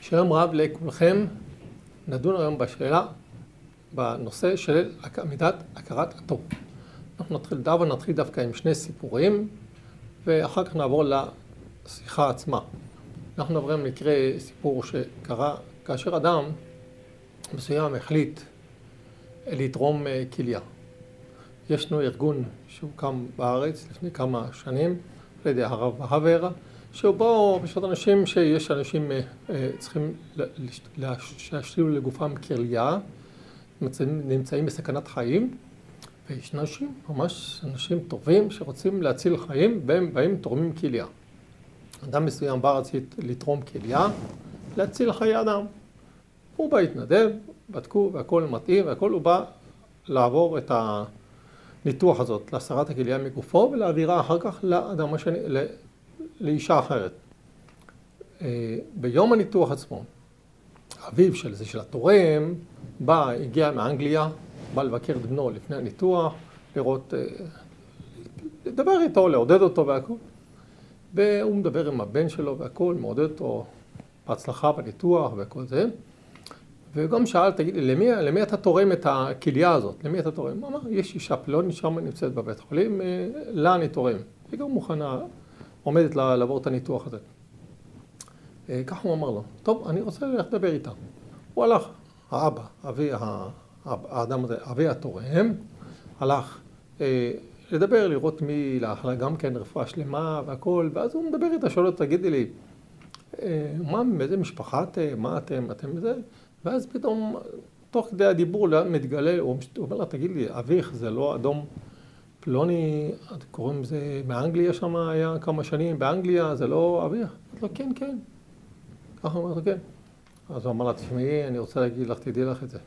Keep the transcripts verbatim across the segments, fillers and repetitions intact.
שלום רב לכולכם, נדון היום בשאלה, בנושא של מידת הכרת הטוב. אנחנו נתחיל דווקא, נתחיל דווקא עם שני סיפורים, ואחר כך נעבור לשיחה עצמה. אנחנו נעבור מקרה סיפור שקרה כאשר אדם מסוים החליט לתרום כליה. ישנו ארגון שהוקם בארץ לפני כמה שנים על ידי הרב הבר, שבו פשוט אנשים שיש אנשים צריכים להשתילו לגופם כליה, נמצאים בסכנת חיים, ויש אנשים, ממש אנשים טובים שרוצים להציל חיים, והם באים תורמים כליה. אדם מסוים בא רצית לתרום כליה, להציל חיי אדם. הוא בא להתנדב, בדקו והכל מתאים, והכל הוא בא לעבור את הניתוח הזאת, להסרת הכליה מגופו, ולהעבירה אחר כך לאדם השני, לאישה אחרת. ביום הניתוח עצמו, אביו של זה של התורם, בא, הגיע מאנגליה, בא לבקר את בנו לפני הניתוח, לראות, לדבר איתו, לעודד אותו והכל. והוא מדבר עם הבן שלו והכל, מעודד אותו בהצלחה בניתוח וכל זה. וגם שאל, תגיד לי, למי, למי אתה תורם את הכליה הזאת? למי אתה תורם? הוא אמר, יש אישה פלונית שם נמצאת בבית חולים, לה אני תורם. היא גם מוכנה, עומדת לעבור את הניתוח הזה. כך הוא אמר לו, טוב, אני רוצה ללכת לדבר איתה. הוא הלך, האבא, אבי האדם הזה, אבי התורם, הלך לדבר, לראות מי, לאחלה גם כן רפואה שלמה והכל, ואז הוא מדבר איתה, שואל אותה, תגידי לי, מה, מאיזה משפחה אתם, מה אתם, אתם זה? ואז פתאום, תוך כדי הדיבור, מתגלה, הוא אומר לה, תגיד לי, אביך זה לא אדום פלוני, קוראים לזה, באנגליה שם היה כמה שנים, באנגליה זה לא אביך? אמרת לו, כן, כן. ככה הוא אומר לו, כן. אז הוא אמר לה, תשמעי, אני רוצה להגיד לך, תדעי לך את זה.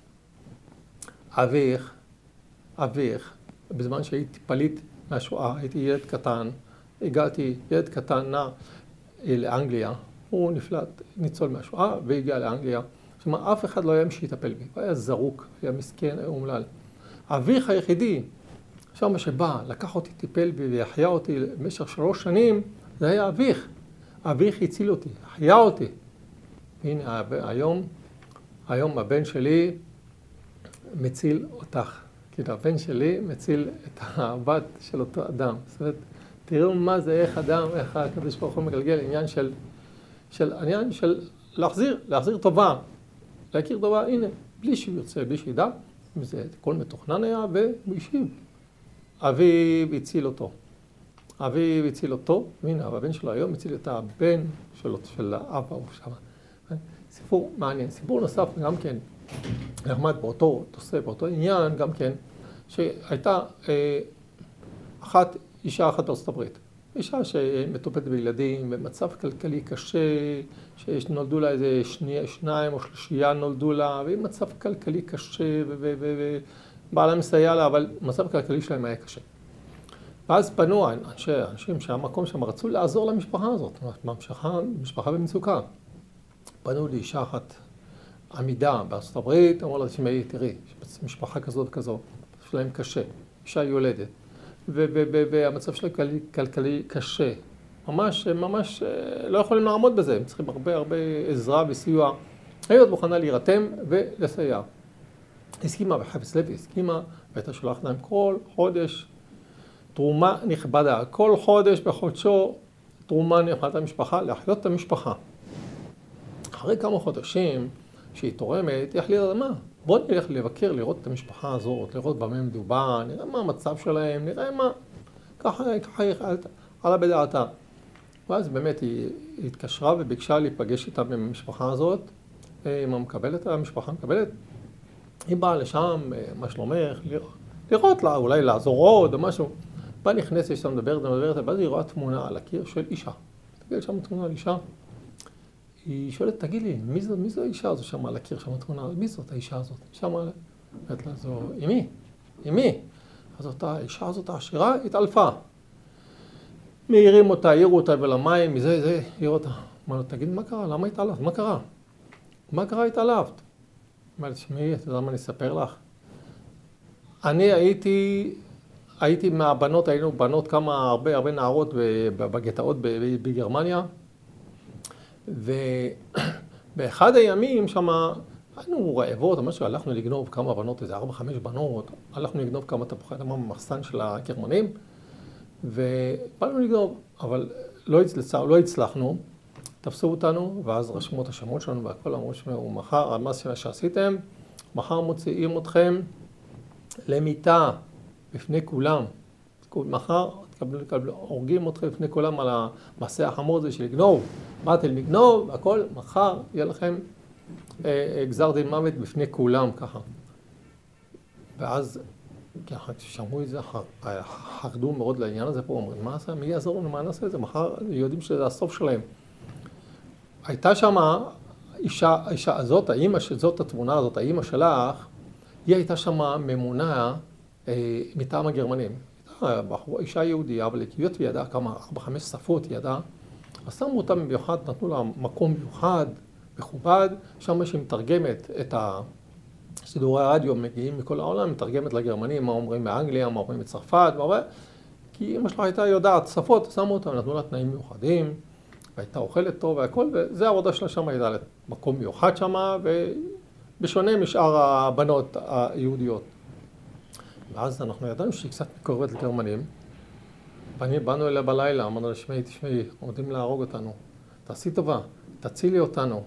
אביך, אביך, בזמן שהייתי פליט מהשואה, הייתי ילד קטן, הגעתי, ילד קטן נע לאנגליה, הוא נפלט, ניצול מהשואה, והגיע לאנגליה. זאת אומרת, אף אחד לא היה מי שיטפל בי, הוא היה זרוק, היה מסכן, היה אומלל. אביך היחידי, שם שבא, לקח אותי, טיפל בי והחיה אותי במשך שלוש שנים, זה היה אביך. אביך הציל אותי, החיה אותי. הנה, היום, היום הבן שלי מציל אותך. כאילו, הבן שלי מציל את הבת של אותו אדם. זאת אומרת, תראו מה זה, איך אדם, איך הקדוש ברוך הוא מגלגל, עניין של, של, עניין של להחזיר, להחזיר טובה. להכיר טובה, הנה, בלי שהוא יוצא, בלי שידע, זה כל מתוכנן היה, והוא השיב. אביו הציל אותו. אביו הציל אותו, והנה, הבן שלו היום הציל את הבן שלו, של האבא הוא שם. סיפור מעניין. סיפור נוסף גם כן, נחמד באותו תוסף, באותו עניין גם כן, שהייתה אה, אחת, אישה אחת בארצות הברית. אישה שמטופלת בילדים, במצב כלכלי קשה, שנולדו לה איזה שני, שניים או שלישייה נולדו לה, ועם מצב כלכלי קשה, ובעלה מסייע לה, אבל מצב כלכלי שלהם היה קשה. ואז פנו אנשי, אנשים שהמקום שם רצו לעזור למשפחה הזאת, משפחה, משפחה במצוקה. פנו לאישה אחת עמידה בארצות הברית, אמרו לה, תשמעי, תראי, משפחה כזאת וכזאת, שלהם קשה, אישה יולדת, והמצב שלהם כלכלי קשה. ממש, ממש לא יכולים לעמוד בזה, הם צריכים הרבה הרבה עזרה וסיוע. היית מוכנה להירתם ולסייע. הסכימה, בחפץ לב הסכימה, והייתה שולחת להם כל חודש תרומה נכבדה. כל חודש בחודשו תרומה נכבדה למשפחה, להחיות את המשפחה. אחרי כמה חודשים שהיא תורמת, היא החליטה, מה? בואו נלך לבקר, לראות את המשפחה הזאת, לראות במה מדובר, נראה מה המצב שלהם, נראה מה. ככה, ככה היא עלה בדעתה. ואז באמת היא התקשרה וביקשה להיפגש איתה במשפחה הזאת. היא מקבלת, המשפחה מקבלת. היא באה לשם, מה שלומך, לראות לה, אולי לעזור עוד או משהו. באה נכנסת, יש לה מדברת, מדברת, ואז היא רואה תמונה על הקיר של אישה. תגיד שם תמונה על אישה. היא שואלת, תגיד לי, מי זו, מי זו האישה הזו שם על הקיר, שם תמונה, מי זאת האישה הזאת? שם עליה. אומרת לה, זו, אמי, אמי. אז אותה האישה הזאת העשירה התעלפה. מעירים אותה, העירו אותה ולמים, מזה, זה, העירו אותה. אמר לה, תגיד, מה קרה? למה התעלפת? מה קרה? מה קרה התעלפת? אמרת, שמי, אתה יודע מה אני אספר לך? אני הייתי, הייתי מהבנות, היינו בנות כמה, הרבה, הרבה נערות בגטאות בגרמניה, ו... באחד הימים שמה, היינו רעבות, משהו, הלכנו לגנוב כמה בנות, איזה ארבע, חמש בנות, הלכנו לגנוב כמה תפוחי אדמה במחסן של הגרמנים, ובאנו לגנוב, אבל לא, הצלצ... לא הצלחנו, תפסו אותנו, ואז רשמו את השמות שלנו והכל, אמרו שמעו, מחר, מה שעשיתם, מחר מוציאים אתכם למיטה בפני כולם. מחר תקבלו, תקבלו, הורגים אתכם בפני כולם על המעשה החמור הזה של לגנוב. באתם לגנוב, והכל, מחר יהיה לכם אה, גזר דין מוות בפני כולם, ככה. ואז, ככה, כששמעו את זה, חרדו מאוד לעניין הזה פה, אומרים, מה זה, מי יעזור לנו, מה נעשה את זה? מחר יודעים שזה הסוף שלהם. הייתה שמה אישה, האישה הזאת, האמא שזאת התמונה הזאת, האמא שלך, היא הייתה שמה ממונה אה, מטעם הגרמנים. הייתה אישה יהודיה, אבל היות וידעה כמה, ארבע, חמש שפות היא ידעה, אז שמו אותה במיוחד, נתנו לה מקום מיוחד, מכובד, שם שהיא מתרגמת את השידורי הרדיו, מגיעים מכל העולם, מתרגמת לגרמנים, מה אומרים באנגליה, מה אומרים בצרפת, מה... כי אמא שלה הייתה יודעת שפות, שמו אותה, נתנו לה תנאים מיוחדים, והייתה אוכלת טוב והכל, וזה העבודה שלה שם, הייתה מקום מיוחד שם, ובשונה משאר הבנות היהודיות. ואז אנחנו ידענו שהיא קצת מקורבת לגרמנים, באנו אליה בלילה, אמרנו לה, תשמעי, תשמעי, עומדים להרוג אותנו, תעשי טובה, תצילי אותנו,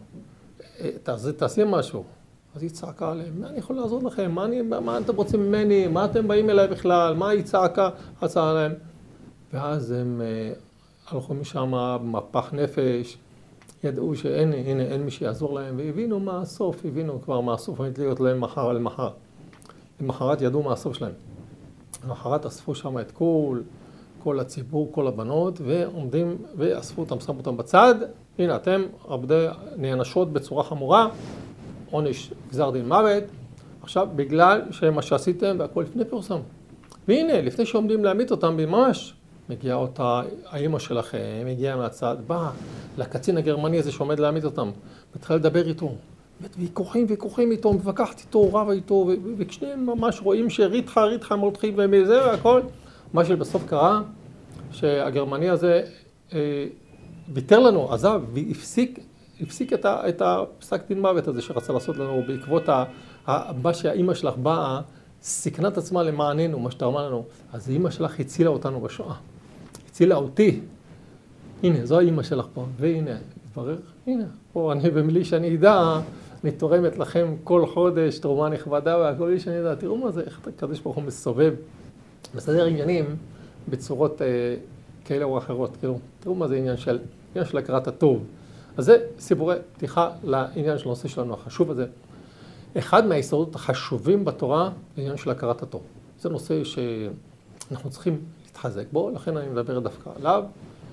תעשי משהו. אז היא צעקה עליהם, מה אני יכול לעזור לכם? מה, אני, מה אתם רוצים ממני? מה אתם באים אליי בכלל? מה היא צעקה? הצעה עליהם. ואז הם הלכו משם במפח נפש, ידעו שאין הנה, אין מי שיעזור להם, והבינו מה הסוף, הבינו כבר מה הסוף, עומד להיות להם מחר על מחר. למחרת ידעו מה הסוף שלהם. למחרת אספו שם את כל, כל הציבור, כל הבנות, ועומדים, ואספו אותם, שמו אותם בצד. הנה, אתם עבדי נענשות בצורה חמורה, עונש גזר דין מוות. עכשיו, בגלל שמה שעשיתם, והכל לפני פרסם. והנה, לפני שעומדים להעמיד אותם ממש, מגיעה אותה האמא שלכם, מגיעה מהצד, באה לקצין הגרמני הזה שעומד להעמיד אותם, מתחילה לדבר איתו, ויכוחים ויכוחים איתו, מבקחת איתו, רבה איתו, וכשניהם ממש רואים שריתחה, ריתחה, הם הולכים ומזה והכל. מה שבסוף קרה, שהגרמני הזה אה, ויתר לנו, עזב, והפסיק, הפסיק את, ה, את הפסק דין מוות הזה שרצה לעשות לנו, בעקבות ה, ה, מה שהאמא שלך באה, סיכנה את עצמה למעננו, מה שתרמה לנו. אז האמא שלך הצילה אותנו בשואה. הצילה אותי. הנה, זו האמא שלך פה. והנה, התברר, הנה, פה אני במילי שאני אדע, אני תורמת לכם כל חודש, תרומה נכבדה, והכל לי שאני אדע. תראו מה זה, איך הקדוש ברוך הוא מסובב, מסדר עניינים בצורות אה, כאלה או אחרות. כאילו, תראו מה זה עניין של, עניין של הכרת הטוב. אז זה סיפורי פתיחה לעניין של הנושא שלנו החשוב הזה. אחד מהיסודות החשובים בתורה, העניין של הכרת הטוב. זה נושא שאנחנו צריכים להתחזק בו, לכן אני מדבר דווקא עליו.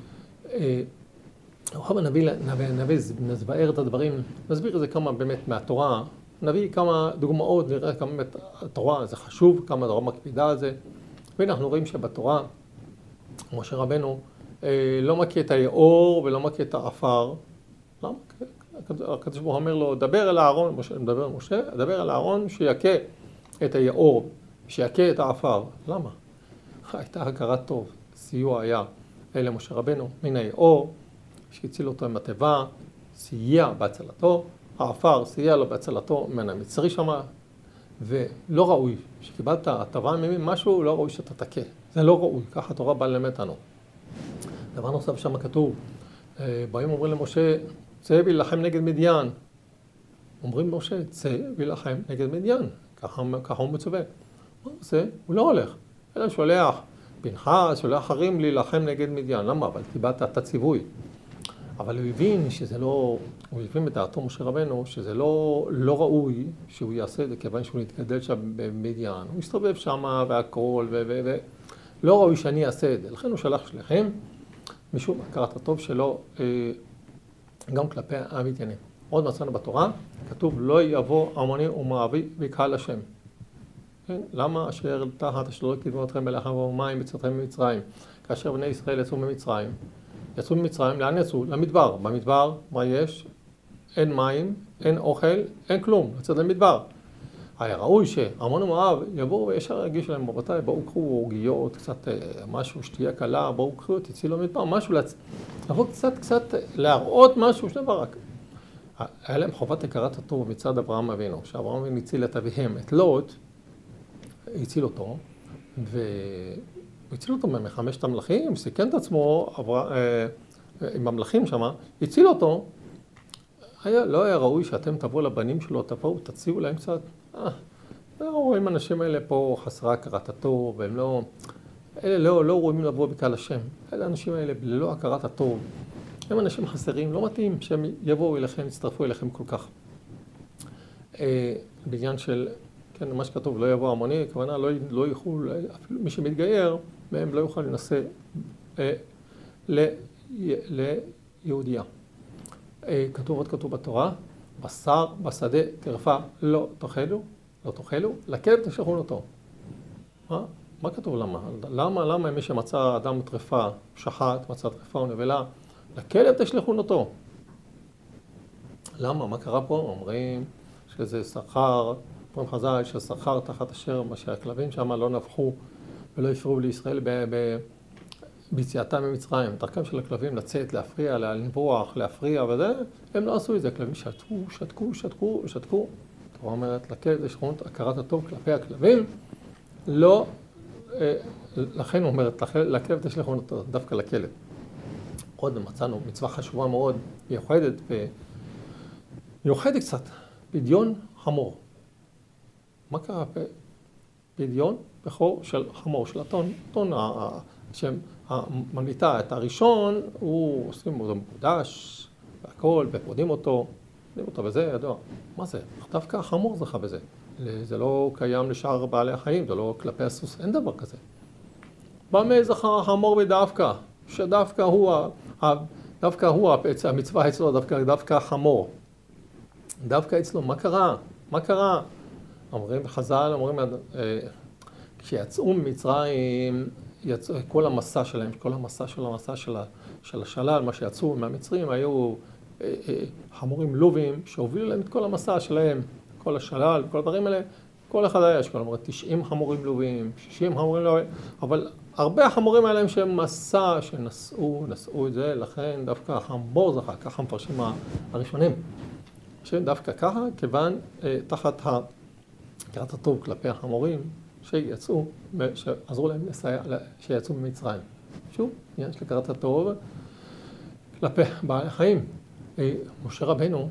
הרב הנביא, נביא, נסביר את הדברים, נסביר את זה כמה באמת מהתורה, נביא כמה דוגמאות, נראה כמה באמת התורה זה חשוב, כמה התורה מקפידה על זה. ואנחנו רואים שבתורה, משה רבנו, לא מכה את היאור ולא מכה את העפר. למה? הקדוש ברוך הוא אומר לו, דבר אל הארון, משה, מדבר על משה, דבר אל הארון שיכה את היאור, שיכה את העפר. למה? הייתה הכרת טוב, סיוע היה אלה משה רבנו, מן היאור, שהציל אותו עם התיבה, סייע בהצלתו, העפר סייע לו בהצלתו מן המצרי שמה, ולא ראוי, שקיבלת הטבה ממי משהו, לא ראוי שאתה תכה. זה לא ראוי, ככה התורה באה ללמד אותנו. דבר נוסף שם כתוב, באים אומרים למשה, צא וילחם נגד מדיין. אומרים משה, צא וילחם נגד מדיין. ככה, ככה הוא מצווה. מה הוא עושה? הוא לא הולך. אלא שולח פנחס, שולח אחרים להילחם נגד מדיין. למה? אבל קיבלת את הציווי. אבל הוא הבין שזה לא, הוא הבין בדעתו משה רבנו, שזה לא, לא ראוי שהוא יעשה את זה, כיוון שהוא נתגדל שם במדיין. הוא מסתובב שם והכל, ו... ו... ו... לא ראוי שאני אעשה את זה. לכן הוא שלח שליחים, משום הכרת הטוב שלו, גם כלפי המדיינים. עוד מצאנו בתורה, כתוב, לא יבוא עמוני ומואבי בקהל השם. כן? למה אשר תחת אשר לא קידמו אתכם בלחם ומים בצאתכם ממצרים? כאשר בני ישראל יצאו ממצרים, יצאו ממצרים, לאן יצאו? למדבר. במדבר, מה יש? אין מים, אין אוכל, אין כלום. לצאת למדבר. היה ראוי שעמון ומואב יבואו וישר יגישו להם, רבותיי, בואו קחו עוגיות, קצת משהו, שתייה קלה, בואו קחו, תצאו למדבר, משהו, לבוא קצת, קצת להראות משהו, שני דבר רק. היה להם חובת הכרת הטוב מצד אברהם אבינו, שאברהם אבינו הציל את אביהם, את לוט, הציל אותו, והציל אותו מחמשת המלכים, סיכן את עצמו עבר, אה, עם המלכים שם, הציל אותו, היה, לא היה ראוי שאתם תבואו לבנים שלו, תבואו, תציעו להם קצת, אה, לא רואים אנשים האלה פה חסרה הכרת הטוב, והם לא, אלה לא, לא רואים לבוא בקהל השם, אלה האנשים האלה ללא הכרת הטוב, הם אנשים חסרים, לא מתאים שהם יבואו אליכם, יצטרפו אליכם כל כך. אה, בעניין של, כן, מה שכתוב, לא יבוא המוני, הכוונה לא, לא יוכל, אפילו מי שמתגייר, מהם לא יוכל לנסה אה, ל, ליהודיה. אה, כתוב עוד כתוב בתורה, בשר בשדה טרפה לא תאכלו, לא תאכלו, לכלב תשלחו אותו. מה? מה כתוב למה? למה, למה מי שמצא אדם טרפה, שחט, מצא טרפה או נבלה, לכלב תשלחו אותו. למה? מה קרה פה? אומרים שזה שכר, אומרים חז"ל ששכר תחת אשר, מה שהכלבים שם לא נבחו ולא הפריעו לישראל ב, ב, ביציאתם ממצרים. דרכם של הכלבים לצאת, להפריע, לנבוח, להפריע וזה, הם לא עשו את זה. הכלבים שתקו, שתקו, שתקו, שתקו. התורה אומרת, לכלב יש הכרת הטוב כלפי הכלבים, לא, לכן הוא אומרת, לכלב תשלחו אותו, דווקא לכלב. עוד מצאנו מצווה חשובה מאוד, מיוחדת, מיוחדת קצת, פדיון חמור. מה קרה? פדיון בכור של חמור, של הטון, טון שממליטה את הראשון, הוא עושים אותו מקודש, והכל, ופודים אותו, פודים אותו וזה, ידוע. מה זה? דווקא החמור זכה בזה. זה לא קיים לשאר בעלי החיים, זה לא כלפי הסוס, אין דבר כזה. במה זכה החמור בדווקא? שדווקא הוא, דווקא הוא, המצווה אצלו, דווקא, דווקא החמור. דווקא אצלו, מה קרה? מה קרה? אומרים בחז"ל, אומרים, כשיצאו ממצרים, יצאו, כל המסע שלהם, כל המסע של המסע של, של השלל, מה שיצאו מהמצרים, היו חמורים לובים שהובילו להם את כל המסע שלהם, כל השלל, כל הדברים האלה, כל אחד היה, יש כל אומרת, תשעים חמורים לובים, שישים חמורים לובים, אבל הרבה החמורים האלה הם שהם מסע שנשאו, נשאו את זה, לכן דווקא החמור זכה, ככה מפרשים הראשונים. שדווקא ככה, כיוון תחת הכרת הטוב כלפי החמורים שיצאו, שעזרו להם לסייע, שיצאו ממצרים. שוב, עניין של הכרת הטוב כלפי בעלי חיים. משה רבנו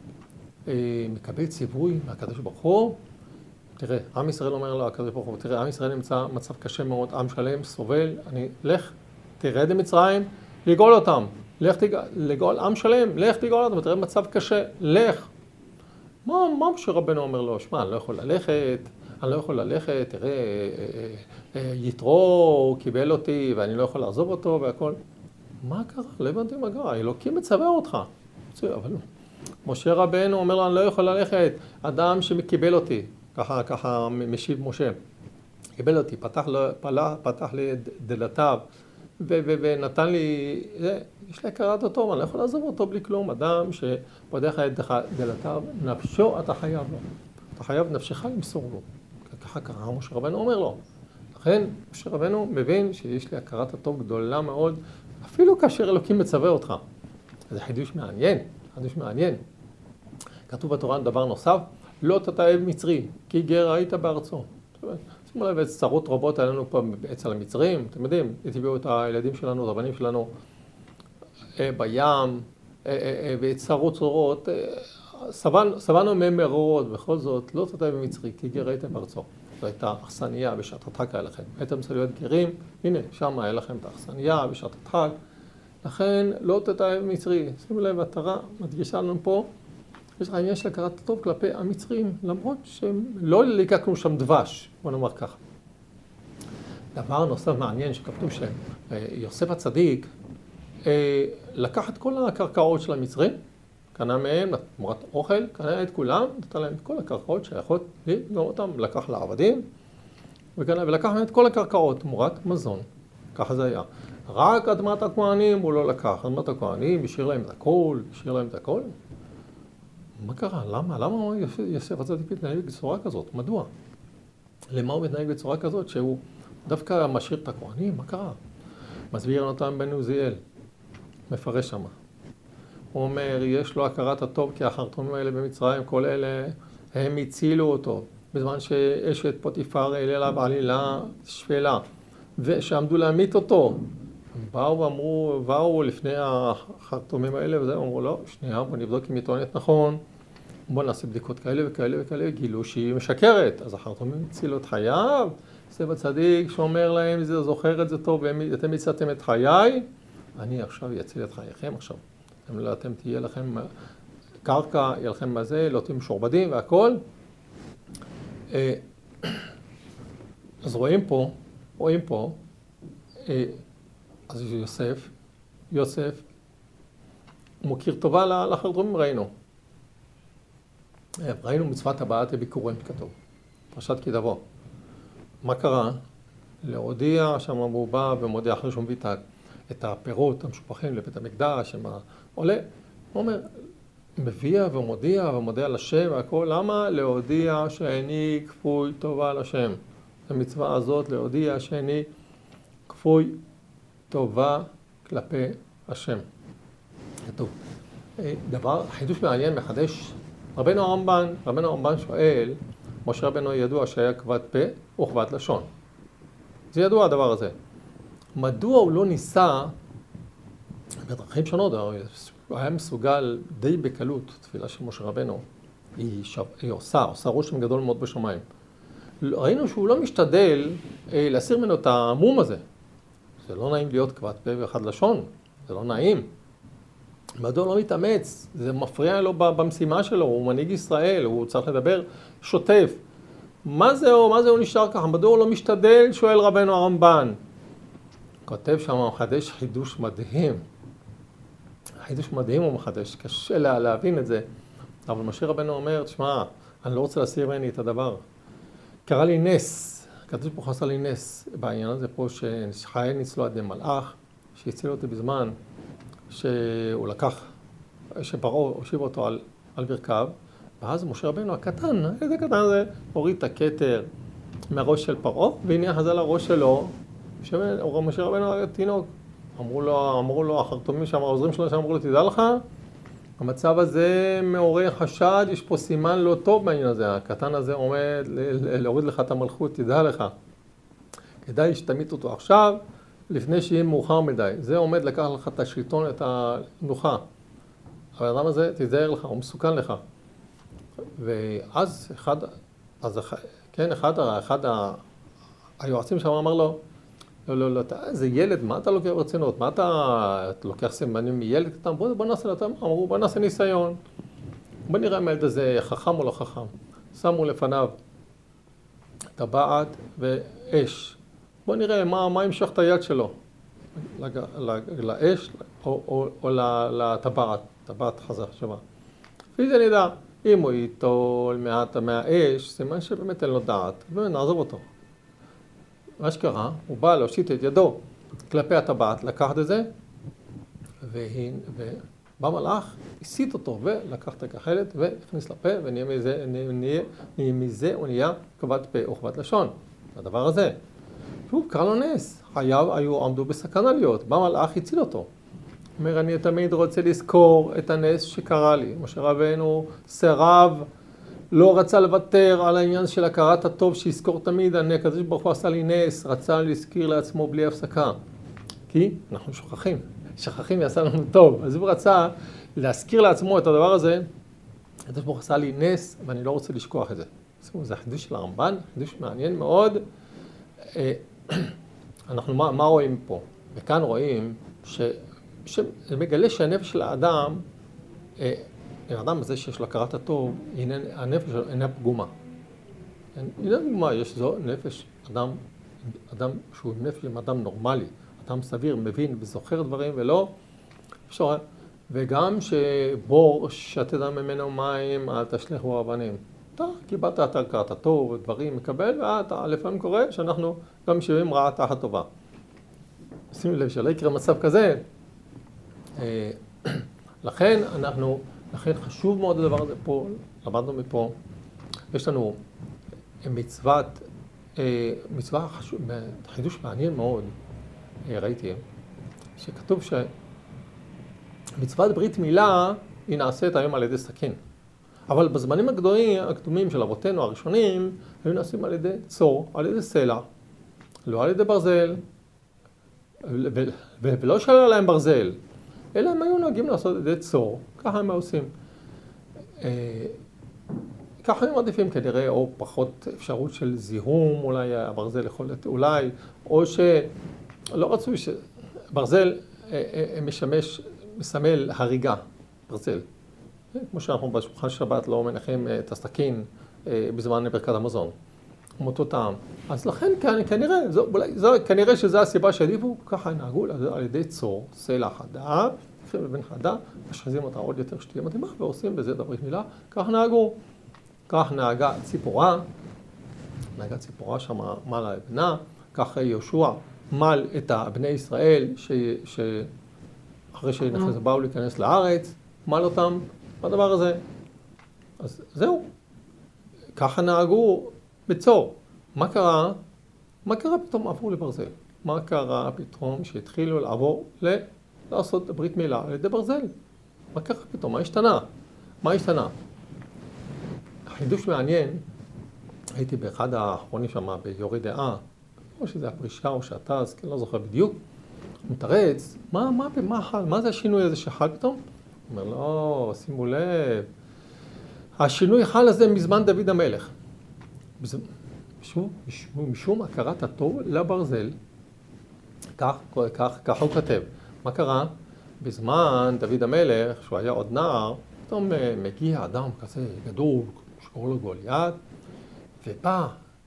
מקבל ציווי מהקדוש ברוך הוא, תראה, עם ישראל אומר לו, הקדוש ברוך הוא, תראה, עם ישראל נמצא מצב קשה מאוד, עם שלם, סובל, אני, לך, תרד למצרים, לגאול אותם. לך תגאל, לגאול עם שלם, לך תגאול אותם, ותראה מצב קשה, לך. מה, מה משה רבנו אומר לו? שמע, אני לא יכול ללכת, אני לא יכול ללכת, תראה, יתרו, קיבל אותי, ואני לא יכול לעזוב אותו, והכל. מה קרה? לא הבנתי מה קרה, אלוקים מצווה אותך. אבל משה רבנו אומר לו, אני לא יכול ללכת, אדם שקיבל אותי, ככה, ככה משיב משה, קיבל אותי, פתח, פתח, פתח לי דלתיו, ו- ו- ונתן לי, זה, יש לי הכרת אותו, אני לא יכול לעזוב אותו בלי כלום, אדם שפותח את דלתיו, נפשו אתה חייב לו, אתה חייב נפשך למסור לו, ככה קרה משה רבנו אומר לו. לכן משה רבנו מבין שיש לי הכרת הטוב גדולה מאוד, אפילו כאשר אלוקים מצווה אותך. זה חידוש מעניין, חידוש מעניין. כתוב בתורה דבר נוסף, לא תתעב מצרי, כי גר היית בארצו. שימו לב, צרות רבות היה לנו פה אצל המצרים, אתם יודעים, הטביעו את הילדים שלנו, את הבנים שלנו בים, וצרות צרות, סבלנו מהם מרורות, בכל זאת, לא תתעב מצרי, כי גר היית בארצו. זו הייתה אכסניה בשעת הדחק היה לכם. הייתם צריכים להיות גרים, הנה, שם היה לכם את האכסניה בשעת הדחק. לכן, לא תתעב מצרי. שימו לב, התורה מדגישה לנו פה, יש עניין של הכרת הטוב כלפי המצרים, למרות שהם לא ליקקנו שם דבש, בוא נאמר ככה. דבר נוסף מעניין שכתוב שיוסף הצדיק לקח את כל הקרקעות של המצרים, קנה מהם, תמורת אוכל, קנה את כולם, נתן להם את כל הקרקעות שיכול לגמור אותם, לקח לעבדים, וקנה, ולקח מהם את כל הקרקעות, תמורת מזון, ככה זה היה. רק אדמת הכהנים הוא לא לקח, אדמת הכהנים, השאיר להם את הכל, השאיר להם את הכל. מה קרה? למה? למה יוסף הצדיק מתנהג בצורה כזאת? מדוע? למה הוא מתנהג בצורה כזאת שהוא דווקא משאיר את הכהנים? מה קרה? מסביר נתן בן עוזיאל, מפרש שמה. הוא אומר, יש לו הכרת הטוב, כי החרטומים האלה במצרים, כל אלה, הם הצילו אותו. בזמן שאשת פוטיפר העלה עליו עלילה שפלה, ושעמדו להמית אותו. הם באו ואמרו, באו לפני החרטומים האלה, וזה, אמרו, לא, שנייה, בוא נבדוק אם היא טוענת נכון, בוא נעשה בדיקות כאלה וכאלה וכאלה, גילו שהיא משקרת. אז החרטומים הצילו את חייו, זה בצדיק שאומר להם, זה זוכר את זה טוב, ואתם הצלתם את חיי, אני עכשיו אציל את חייכם עכשיו. אתם, לא, אתם תהיה לכם קרקע, יהיה לכם מזה, לא תהיו משורבדים והכל. אז רואים פה, רואים פה, אז יוסף, יוסף, הוא מכיר טובה לחרטומים, ראינו. ראינו מצוות הבאת הביקורים, כתוב, פרשת כי תבוא. מה קרה? להודיע שם הוא בא ומודיע אחרי שהוא מביא את הפירות המשופחים לבית המקדש, שמה עולה, הוא אומר, מביע ומודיע ומודיע לשם והכל, למה? להודיע שאני כפוי טובה לשם. המצווה הזאת להודיע שאני כפוי טובה כלפי השם. כתוב. דבר, חידוש מעניין, מחדש, רבנו הרמב"ן, רבנו הרמב"ן שואל, משה רבנו ידוע שהיה כבד פה וכבד לשון. זה ידוע הדבר הזה. מדוע הוא לא ניסה, בדרכים שונות, הוא היה מסוגל די בקלות, תפילה של משה רבנו, היא, שו, היא עושה, עושה רושם גדול מאוד בשמיים. ראינו שהוא לא משתדל אה, להסיר ממנו את המום הזה. זה לא נעים להיות כבד פה ואחד לשון, זה לא נעים. מדוע לא מתאמץ, זה מפריע לו במשימה שלו, הוא מנהיג ישראל, הוא צריך לדבר שוטף. מה זה, מה זה הוא נשאר ככה? מדוע הוא לא משתדל? שואל רבנו הרמב"ן. כותב שם, הוא מחדש חידוש מדהים. חידוש מדהים הוא מחדש, קשה לה, להבין את זה. אבל משה רבנו אומר, תשמע, אני לא רוצה להסיר ממני את הדבר. קרא לי נס, כתוב פה חסר לי נס בעניין הזה פה, שחיי ניצלו עד מלאך, שהציל אותי בזמן שהוא לקח, שפרעה הושיב אותו על, על ברכיו, ואז משה רבנו הקטן, איזה קטן הזה, הוריד את הכתר מהראש של פרעה, והניח את זה לראש שלו, משה רבנו התינוק. אמרו לו, אמרו לו, החרטומים שם, העוזרים שלו שם, אמרו לו, תדע לך, המצב הזה מעורר חשד, יש פה סימן לא טוב בעניין הזה, הקטן הזה עומד להוריד לך את המלכות, תדע לך. כדאי שתמית אותו עכשיו, לפני שיהיה מאוחר מדי. זה עומד לקח לך את השלטון, את הנוחה. אבל האדם הזה, תיזהר לך, הוא מסוכן לך. ואז אחד, אז, כן, אחד, אחד היועצים שם אמר לו, לא, לא, לא, אתה, זה ילד, מה אתה לוקח ברצינות? מה אתה, אתה לוקח סימנים מילד קטן? בוא, בוא נעשה לתם, אמרו, בוא נעשה ניסיון. בוא נראה אם הילד הזה חכם או לא חכם. שמו לפניו טבעת ואש. בוא נראה מה, מה ימשוך את היד שלו. לג, לג, לאש או, או, או לטבעת, טבעת חזק שמה. לפי זה נדע, אם הוא ייטול מעט מהאש, סימן שבאמת אין לו דעת, ונעזוב אותו. מה שקרה, הוא בא להושיט את ידו כלפי הטבעת, לקח את זה, ובא מלאך, הסיט אותו ולקח את הכחלת והכניס לפה, ונהיה מזה, נהיה, נהיה מזה הוא נהיה כבד פה או כבד לשון. הדבר הזה. שוב, קרא לו נס. חייו היו עמדו בסכנה להיות. בא מלאך, הציל אותו. אומר, אני תמיד רוצה לזכור את הנס שקרה לי. משה רבנו סירב, לא רצה לוותר על העניין של הכרת הטוב, שיזכור תמיד, אני הקדוש ברוך הוא עשה לי נס, רצה להזכיר לעצמו בלי הפסקה. כי אנחנו שוכחים, שכחים יעשה לנו טוב. אז הוא רצה להזכיר לעצמו את הדבר הזה, הקדוש ברוך הוא עשה לי נס, ואני לא רוצה לשכוח את זה. זה החידוש של הרמב"ן, חידוש מעניין מאוד. אנחנו, מה, מה רואים פה? וכאן רואים ש, שזה מגלה שהנפש של האדם, האדם הזה שיש לו הכרת הטוב, הנפש שלו אינה פגומה. אינה פגומה, יש זו נפש, אדם, אדם שהוא נפש עם אדם נורמלי, אדם סביר, מבין וזוכר דברים ולא, אפשר, וגם שבור שתת ממנו מים, אל תשלחו אבנים. אתה קיבלת את הכרת הטוב, דברים מקבל, ואתה לפעמים קורה שאנחנו גם משאירים רעה תחת טובה. שימו לב שלא יקרה מצב כזה. לכן אנחנו, לכן חשוב מאוד הדבר הזה פה, למדנו מפה. יש לנו מצוות, מצווה חשוב, חידוש מעניין מאוד, ראיתי, שכתוב מצוות ברית מילה היא נעשית היום על ידי סכין. אבל בזמנים הגדולים, הקדומים של אבותינו הראשונים, היו נעשים על ידי צור, על ידי סלע, לא על ידי ברזל, ולא שלל להם ברזל, אלא הם היו נוהגים לעשות על ידי צור, ככה הם עושים. ככה הם מעדיפים כנראה, או פחות אפשרות של זיהום, אולי הברזל יכול להיות, אולי, או שלא רצו שברזל משמש, מסמל הריגה, ברזל. כמו שאנחנו בשולחן שבת לא מנחים את הסכין בזמן ברכת המזון, מאותו טעם. אז לכן כנראה, זו, זו, כנראה שזו הסיבה שהעדיפו, ככה נהגו על ידי צור, סלע חדה, לוקחים לבן חדה, משחזים אותה עוד יותר שתהיה מתאימה, ועושים בזה את הברית מילה, כך נהגו. כך נהגה ציפורה, נהגה ציפורה שם מל האבנה, כך יהושע מל את בני ישראל, ש... שאחרי שנכנסו באו להיכנס לארץ, מל אותם בדבר הזה. אז זהו, ככה נהגו בצור. מה קרה? מה קרה פתאום עברו לברזל? מה קרה פתאום שהתחילו לעבור ל... לעשות ברית מילה על ידי ברזל? מה קרה פתאום? מה השתנה? מה השתנה? חידוש מעניין, הייתי באחד האחרונים שם ביורי דעה, או שזה הפרישה או שהטז, כי אני לא זוכר בדיוק, הוא מתרץ, מה, מה, מה חל? מה זה השינוי הזה שחל פתאום? הוא אומר, לא, שימו לב, השינוי חל הזה מזמן דוד המלך. משום, משום, משום הכרת הטוב לברזל, כך, כך, כך הוא כתב. מה קרה? בזמן דוד המלך, שהוא היה עוד נער, פתאום מגיע אדם כזה גדול, שקורא לו גוליית, ובא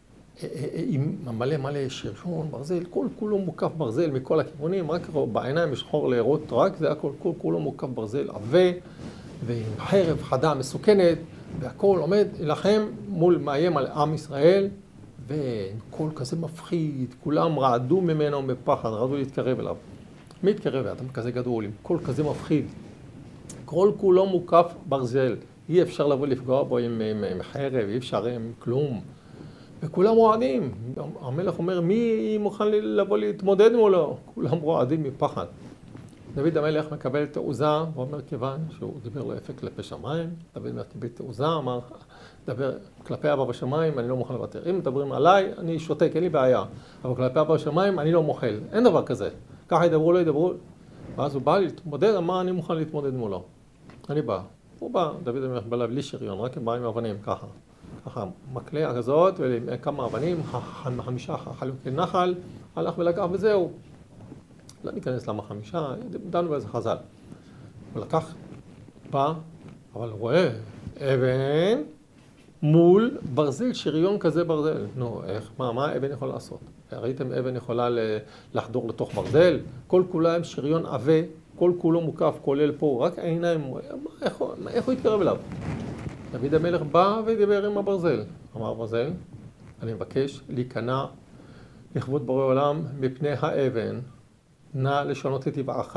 עם מלא מלא שרשון, ברזל, כל כולו מוקף ברזל מכל הכיוונים, רק בעיניים משחור להיראות רק, זה הכל, כל כולו מוקף ברזל עבה, ועם חרב חדה מסוכנת, והכל עומד לכם מול מאיים על עם ישראל, וכל כזה מפחיד, כולם רעדו ממנו בפחד, רעדו להתקרב אליו. מי התקרב? אדם כזה גדול, עם כל כזה מפחיד. כל כולו מוקף ברזל. אי אפשר לבוא לפגוע בו עם, עם, עם חרב, אי אפשר עם כלום. וכולם רועדים. המלך אומר, מי מוכן לבוא להתמודד מולו? כולם רועדים מפחד. דוד המלך מקבל תעוזה, ואומר כיוון שהוא דיבר לא יפה כלפי שמיים. דוד המלך קיבל תעוזה, אמר, דבר כלפי אבא בשמיים, אני לא מוכן לוותר. אם מדברים עליי, אני שותק, אין לי בעיה. אבל כלפי אבא בשמיים, אני לא מוחל. אין דבר כזה. ככה ידברו, לא ידברו. ואז הוא בא להתמודד, אמר, אני מוכן להתמודד מולו. אני בא. הוא בא, דוד המלך בא בלי שריון, רק הם באים עם אבנים, ככה. ככה, מקלע כזאת, וכמה אבנים, חמישה חלוקי נחל, הלך ולקח וזהו. לא ניכנס למה חמישה, דנו באיזה חז"ל. הוא לקח, בא, אבל רואה, אבן מול ברזל, שריון כזה ברזל. נו, איך, מה, מה האבן יכול לעשות? ראיתם אבן יכולה לחדור לתוך ברזל? כל כולה עם שריון עבה, כל כולו מוקף, כולל פה, רק העיניים, איך, איך הוא יתקרב אליו? דוד המלך בא ודיבר עם הברזל. אמר ברזל, אני מבקש להיכנע לכבוד בורא עולם מפני האבן. נא לשנות את טבעך,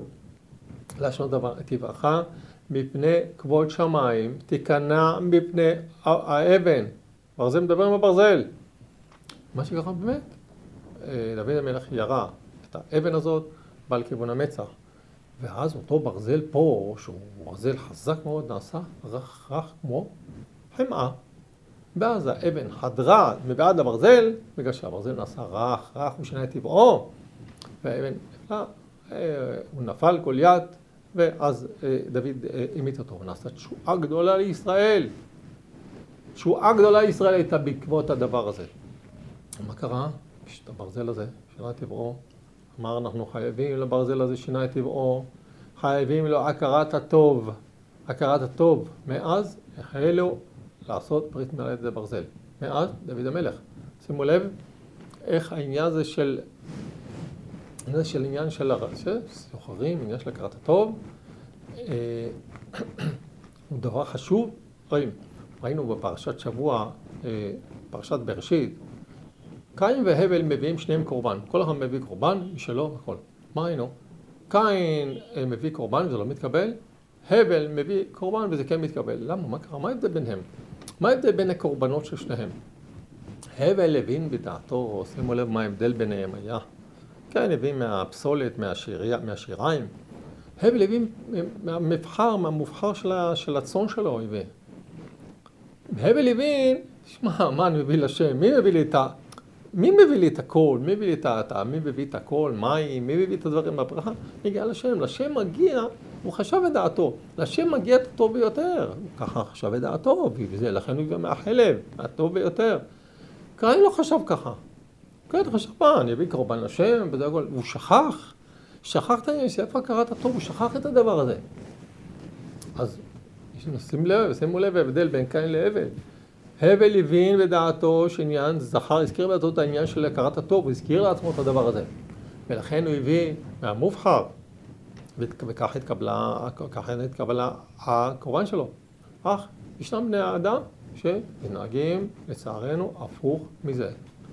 לשנות את טבעך מפני כבוד שמיים, תיכנע מפני האבן. ברזל מדבר עם הברזל. מה שקרה באמת, דוד המלך ירה את האבן הזאת, בא לכיוון המצח. ואז אותו ברזל פה, שהוא ברזל חזק מאוד, נעשה רך רך כמו חמאה. ואז האבן חדרה מבעד לברזל, בגלל שהברזל נעשה רך רך, הוא שינה את טבעו. והאבן, הוא נפל גוליית, ואז דוד המיט אותו, ונעשה תשועה גדולה לישראל. תשועה גדולה לישראל הייתה בעקבות הדבר הזה. מה קרה? את הברזל הזה, שינה את טבעו. אמר, אנחנו חייבים לברזל הזה שינה את טבעו, חייבים לו הכרת הטוב, הכרת הטוב. מאז החלו לעשות ברית מילה על ידי ברזל. מאז דוד המלך. שימו לב איך העניין הזה של, העניין של עניין של סוחרים, עניין של הכרת הטוב, הוא דבר חשוב. רואים, ראינו בפרשת שבוע, פרשת בראשית, קין והבל מביאים שניהם קורבן. כל אחד מביא קורבן, משלו הכל. מה היינו? קין מביא קורבן וזה לא מתקבל, הבל מביא קורבן וזה כן מתקבל. למה? מה קרה? מה ההבדל ביניהם? מה ההבדל בין הקורבנות של שניהם? הבל הבין בדעתו, שימו לב מה ההבדל ביניהם היה. קין הבין מהפסולת, מהשיריים. הבל הביא מהמבחר, מהמובחר של הצאן שלו הביא. הבל הביא, שמע, מה אני מביא לשם? מי מביא לי את ה... מי מביא לי את הכל? מי מביא לי את ה... מי מביא את הכל? מים? מי מביא את הדברים בברכה? מגיע לשם. לשם מגיע, הוא חשב את דעתו. לשם מגיע את הטוב ביותר. ככה חשב את דעתו, וזה לכן הוא מהחלב, הטוב ביותר. קין לא חשב ככה. קין חשב, מה, אני אביא קורבן לשם, וזה הכל. הוא שכח. שכח את העניין, איפה קראת הטוב? הוא שכח את הדבר הזה. אז שים לב, שימו לב ההבדל בין קין להבל. הבל הבין בדעתו שעניין זכר, הזכיר בדעתו את העניין של הכרת הטוב, הוא הזכיר לעצמו את הדבר הזה. ולכן הוא הביא מהמובחר, וכך התקבלה, ככה התקבלה הקורבן שלו. אך ישנם בני האדם שמנהגים לצערנו הפוך מזה.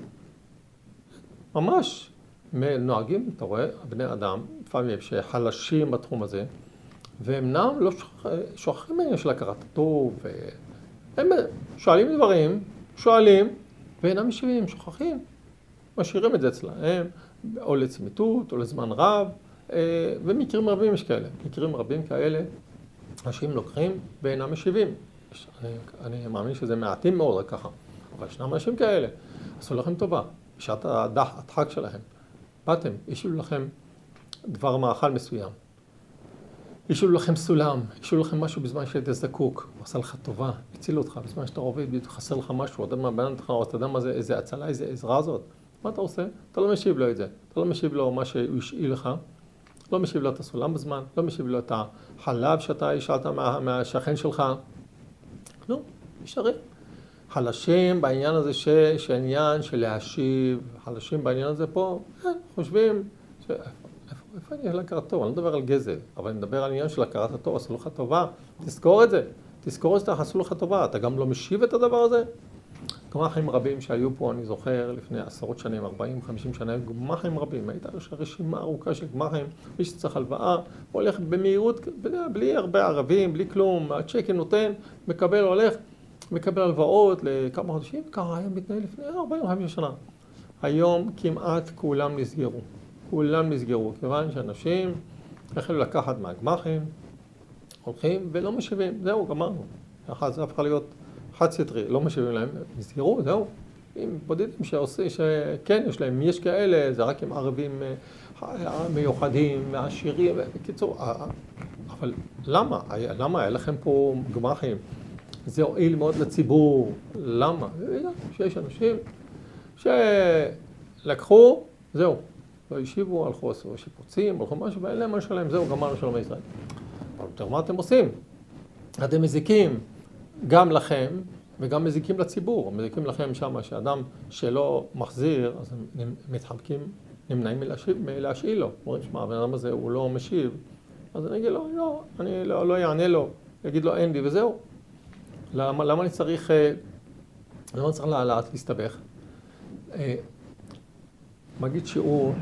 ממש נוהגים, אתה רואה, בני אדם, לפעמים שחלשים בתחום הזה, והם נם לא שוכחים בעניין של הכרת הטוב, הם שואלים דברים, שואלים, ואינם משיבים, שוכחים. משאירים את זה אצלהם, או לצמיתות, או לזמן רב, ומקרים רבים יש כאלה. מקרים רבים כאלה, אנשים לוקחים ואינם משיבים. אני, אני מאמין שזה מעטים מאוד רק ככה, אבל ישנם אנשים כאלה. עשו לכם טובה, בשעת הדחק שלהם. באתם, השאילו לכם דבר מאכל מסוים. השאילו לכם סולם, השאילו לכם משהו בזמן שהיית זקוק, הוא עשה לך טובה, הציל אותך, בזמן שאתה עובד, חסר לך משהו, אתה יודע מה בן אותך, אתה יודע מה זה, איזה הצלה, איזה עזרה זאת. מה אתה עושה? אתה לא משיב לו את זה. אתה לא משיב לו מה שהוא השאיל לך, לא משיב לו את הסולם בזמן, לא משיב לו את החלב שאתה השאלת מה, מהשכן שלך. לא, נשארים. חלשים בעניין הזה ש... שעניין של להשיב, חלשים בעניין הזה פה, חושבים ש... איפה אני על הכרת טוב? אני לא מדבר על גזל, אבל אני מדבר על עניין של הכרת הטוב, עשו לך טובה, תזכור את זה, תזכור את זה, עשו לך טובה, אתה גם לא משיב את הדבר הזה? גמחים רבים שהיו פה, אני זוכר, לפני עשרות שנים, ארבעים, חמישים שנה, גמחים רבים, הייתה רשימה ארוכה של גמחים, מי שצריך הלוואה, הולך במהירות, בלי הרבה ערבים, בלי כלום, הצ'קין נותן, מקבל, הולך, מקבל הלוואות לכמה חודשים, ככה היה מתנהל לפני ארבעים חמישים שנה. היום כמעט כולם נסגרו. כולם נסגרו, כיוון שאנשים החלו לקחת מהגמחים, הולכים ולא משיבים, זהו, גמרנו. אחת זה הפכה להיות חד סטרי, לא משיבים להם, נסגרו, זהו. אם בודדים שעושה, שכן יש להם, יש כאלה, זה רק עם ערבים מיוחדים, עשירים, בקיצור, אבל למה? למה היה לכם פה גמחים? זה הועיל מאוד לציבור, למה? שיש אנשים שלקחו, זהו. לא ישיבו, הלכו, עשו שיפוצים, הלכו משהו, ואין להם מה שלהם, זהו, גמרנו שלום ישראל. אבל יותר מה אתם עושים? אתם מזיקים גם לכם וגם מזיקים לציבור. מזיקים לכם שם שאדם שלא מחזיר, אז הם מתחמקים, נמנעים מלהשאיל לו. אומרים, שמע, הבן אדם הזה הוא לא משיב, אז אני אגיד לו, לא, אני לא, לא יענה לו, יגיד לו, אין לי, וזהו. למה, למה אני צריך, למה אני צריך לעלות להסתבך? מגיד שיעור,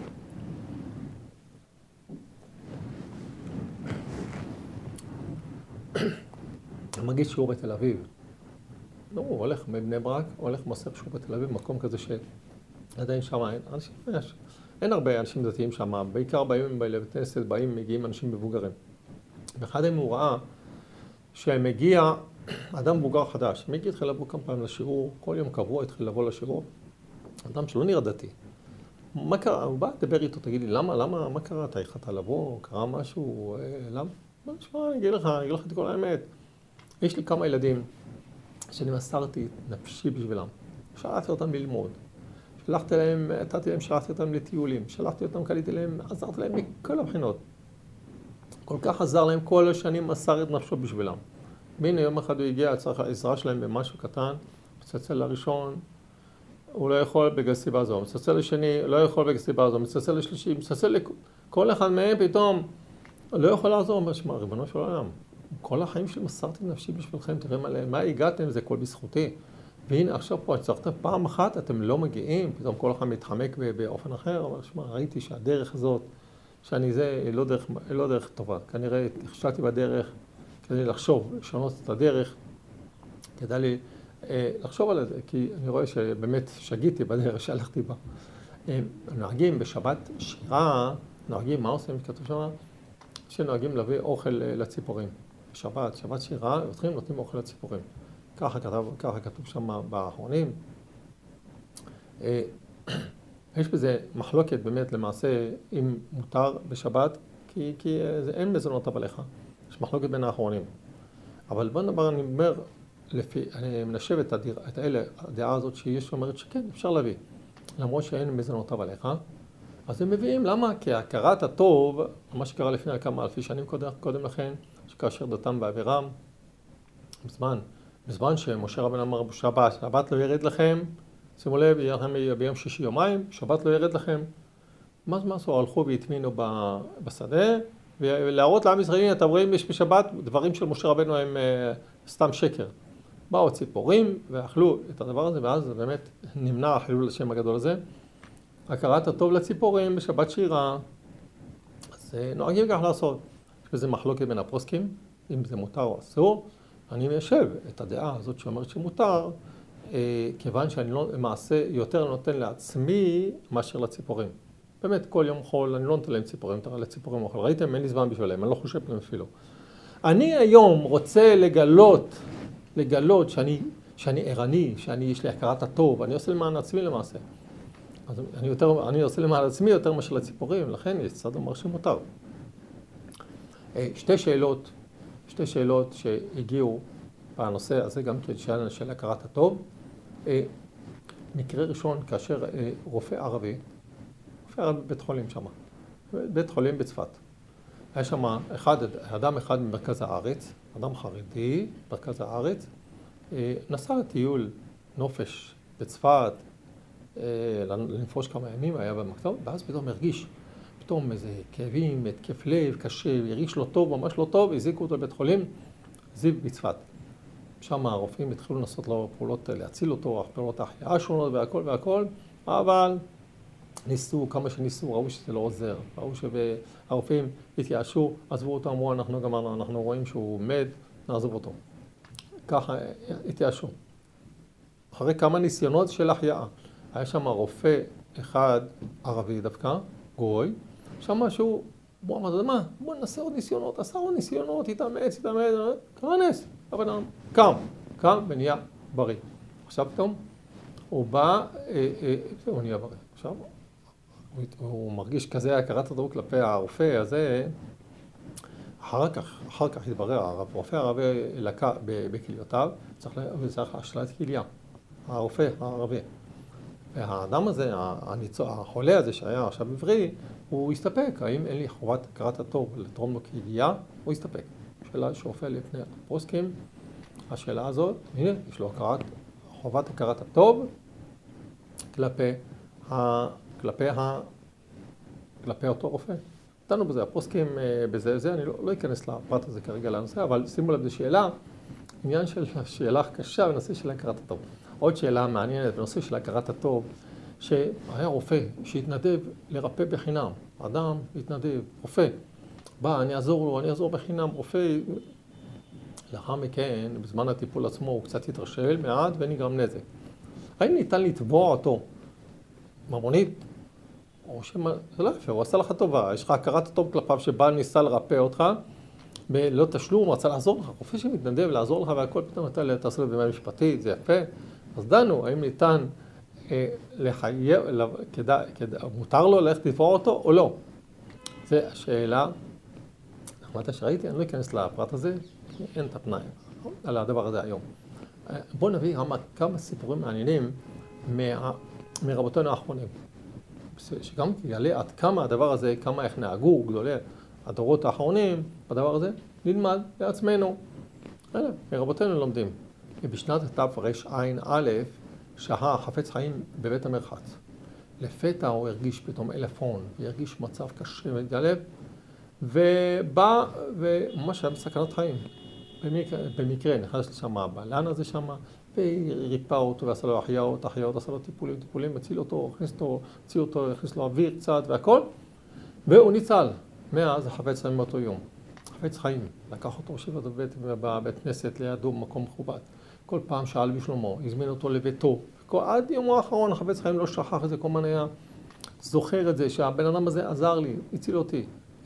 מגיד שיעור בתל אביב. לא, הוא הולך מבני ברק, הוא הולך מוסר שיעור בתל אביב, מקום כזה שעדיין שם אין אנשים, אין הרבה אנשים דתיים שם, בעיקר באים לבית כנסת, באים, מגיעים אנשים מבוגרים. ואחד מהם הוא ראה שמגיע אדם מבוגר חדש, מגיע התחיל לבוא כמה פעמים לשיעור, כל יום קבוע התחיל לבוא לשיעור, אדם שלא נראה דתי. מה קרה? הוא בא, דבר איתו, תגיד לי, למה, למה, מה קרה? אתה החלטת לבוא? קרה משהו? למה? מה נשמע? אני אגיד לך, אני אגיד לך את כל האמת. יש לי כמה ילדים שאני מסרתי נפשי בשבילם. שלחתי אותם ללמוד. שלחתי להם, נתתי להם, שלחתי אותם לטיולים. שלחתי אותם, קליתי להם, עזרתי להם מכל הבחינות. כל כך עזר להם, כל השנים מסר את נפשו בשבילם. והנה יום אחד הוא הגיע, צריך העזרה שלהם במשהו קטן, מצלצל לראשון, הוא לא יכול בגלל סיבה זו, מצלצל לשני, לא יכול בגלל סיבה זו, מצלצל לשלישי, מצלצל לכל אחד מהם פתאום, לא יכול לעזור, אומר, שמע, ריבונו של עולם, כל החיים שלי מסרתי נפשי בשבילכם, תראה מה, מה הגעתם, זה כל בזכותי. והנה עכשיו פה, הצלחתם פעם אחת, אתם לא מגיעים, פתאום כל אחד מתחמק באופן אחר, אבל שמע, ראיתי שהדרך הזאת, שאני זה, היא לא דרך, היא לא דרך טובה. כנראה נכשלתי בדרך, כדי לחשוב, לשנות את הדרך, כדאי לי לחשוב על זה, כי אני רואה שבאמת שגיתי בדרך שהלכתי בה. נוהגים בשבת שירה, נוהגים, מה עושים? כתוב שם, שנוהגים להביא אוכל לציפורים. בשבת, שבת שירה, הולכים נותנים אוכל לציפורים. ככה כתב, ככה כתוב שם באחרונים. יש בזה מחלוקת באמת למעשה אם מותר בשבת, כי, כי אין מזונות עליך. יש מחלוקת בין האחרונים. אבל בוא נדבר, אני אומר, לפי, אני מנשב את, הדיר, את האלה, הדעה הזאת שיש אומרת שכן, אפשר להביא. למרות שאין מזונות עליך. אז הם מביאים, למה? כי הכרת הטוב, מה שקרה לפני כמה אלפי שנים קודם, קודם לכן, שכאשר דתם באבירם, בזמן, בזמן שמשה רבנו אמר בשבת, שבת לא ירד לכם, שימו לב, יהיה לכם ביום שישי יומיים, שבת לא ירד לכם. מה זה עשו? הלכו והטמינו בשדה, ולהראות לעם ישראל, אתם רואים, יש בשבת, דברים של משה רבנו הם סתם שקר. באו ציפורים ואכלו את הדבר הזה, ואז באמת נמנע החילול השם הגדול הזה. הכרת הטוב לציפורים בשבת שירה, אז נוהגים כך לעשות. יש בזה מחלוקת בין הפוסקים, אם זה מותר או אסור. אני מיישב את הדעה הזאת שאומרת שמותר, כיוון שאני לא, למעשה יותר נותן לעצמי מאשר לציפורים. באמת, כל יום חול, אני לא נותן להם ציפורים, תראה לציפורים אוכל. ראיתם, אין לי זמן בשבילם, אני לא חושב להם אפילו. אני היום רוצה לגלות, לגלות שאני, שאני ערני, שאני, יש לי הכרת הטוב, אני עושה למען עצמי למעשה. אז אני, יותר, אני עושה למען עצמי יותר מאשר לציפורים, לכן יש צד אומר שמותר. שתי שאלות, שתי שאלות שהגיעו בנושא הזה, גם כן שאלה של הכרת הטוב. מקרה ראשון, כאשר רופא ערבי, רופא ערבי בבית חולים שם, בית חולים בצפת. היה שם אחד, אדם אחד ממרכז הארץ, אדם חרדי, מרכז הארץ, נסע לטיול נופש בצפת, לנפוש כמה ימים, היה במקום, ואז פתאום הרגיש, פתאום איזה כאבים, התקף לב, קשה, הרגיש לא טוב, ממש לא טוב, הזיקו אותו לבית חולים, זיו בצפת. שם הרופאים התחילו לנסות לו פעולות להציל אותו, פעולות החייאה שונות והכל והכל, אבל ניסו, כמה שניסו, ראו שזה לא עוזר, ראו שהרופאים התייאשו, עזבו אותו, אמרו, אנחנו גמרנו, אנחנו רואים שהוא מת, נעזוב אותו. ככה התייאשו. אחרי כמה ניסיונות של החייאה, היה שם רופא אחד ערבי דווקא, גוי, שם משהו, בוא אמר, מה, בוא נעשה עוד ניסיונות, עשה עוד ניסיונות, התאמץ, התאמץ, קרה נס, אבל קם, קם ונהיה בריא. עכשיו פתאום, הוא בא, הוא נהיה בריא. עכשיו, הוא מרגיש כזה הכרת הטוב כלפי הרופא הזה, אחר כך, אחר כך התברר, הרופא הערבי לקה בכליותיו, צריך השתלת כליה, הרופא הערבי. והאדם הזה, החולה הזה שהיה עכשיו עברי, הוא הסתפק, האם אין לי חובת הכרת הטוב לתרום לו כליה, הוא הסתפק. שאלה שהופיעה לפני הפוסקים, השאלה הזאת, הנה, יש לו הכרת, חובת הכרת הטוב כלפי, ה, כלפי, ה, כלפי אותו רופא. דנו בזה, הפוסקים בזה, זה, אני לא, לא אכנס לפרט הזה כרגע לנושא, אבל שימו לב, זו שאלה, עניין של שאלה קשה בנושא של הכרת הטוב. עוד שאלה מעניינת בנושא של הכרת הטוב, שהיה רופא שהתנדב לרפא בחינם. אדם התנדב, רופא. בא, אני אעזור לו, אני אעזור בחינם, רופא. לאחר מכן, בזמן הטיפול עצמו, הוא קצת התרשל מעט ונגרם נזק. האם ניתן לתבוע אותו ממונית? או שמה, זה לא יפה, הוא עשה לך טובה. יש לך הכרת הטוב כלפיו שבא ניסה לרפא אותך, בלא תשלום, הוא רצה לעזור לך. רופא שמתנדב לעזור לך והכל, פתאום אתה תעשה לו במה משפטית, זה יפה. אז דנו, האם ניתן אה, לחייב, כדא, כדא, מותר לו ללכת לתבוע אותו או לא? זו השאלה. אמרת שראיתי, אני לא אכנס לפרט הזה, כי אין את הפנאי על הדבר הזה היום. בואו נביא כמה, כמה סיפורים מעניינים מה, מרבותינו האחרונים. שגם יעלה עד כמה הדבר הזה, כמה איך נהגו גדולי הדורות האחרונים, בדבר הזה נלמד לעצמנו. הנה, מרבותינו לומדים. בשנת תרע"א שהה חפץ חיים בבית המרחץ. לפתע הוא הרגיש פתאום אלפון, והרגיש מצב קשה ומתגלב, ובא וממש היה בסכנת חיים. במקרה, במקרה נכנס לשם הבעלן הזה שם, וריפא אותו ועשה לו החייאות, החייאות, עשה לו טיפולים, טיפולים, הציל אותו, הכניס אותו, הציל אותו, הכניס לו אוויר קצת והכל, והוא ניצל. מאז החפץ חיים מאותו יום. חפץ חיים, לקח אותו שבע בבית, בבית כנסת לידו במקום מכובד. כל פעם שאל בשלמה, הזמין אותו לביתו. עד יומו האחרון החפץ חיים לא שכח את זה, כל הזמן היה זוכר את זה, שהבן אדם הזה עזר לי, הציל אותי.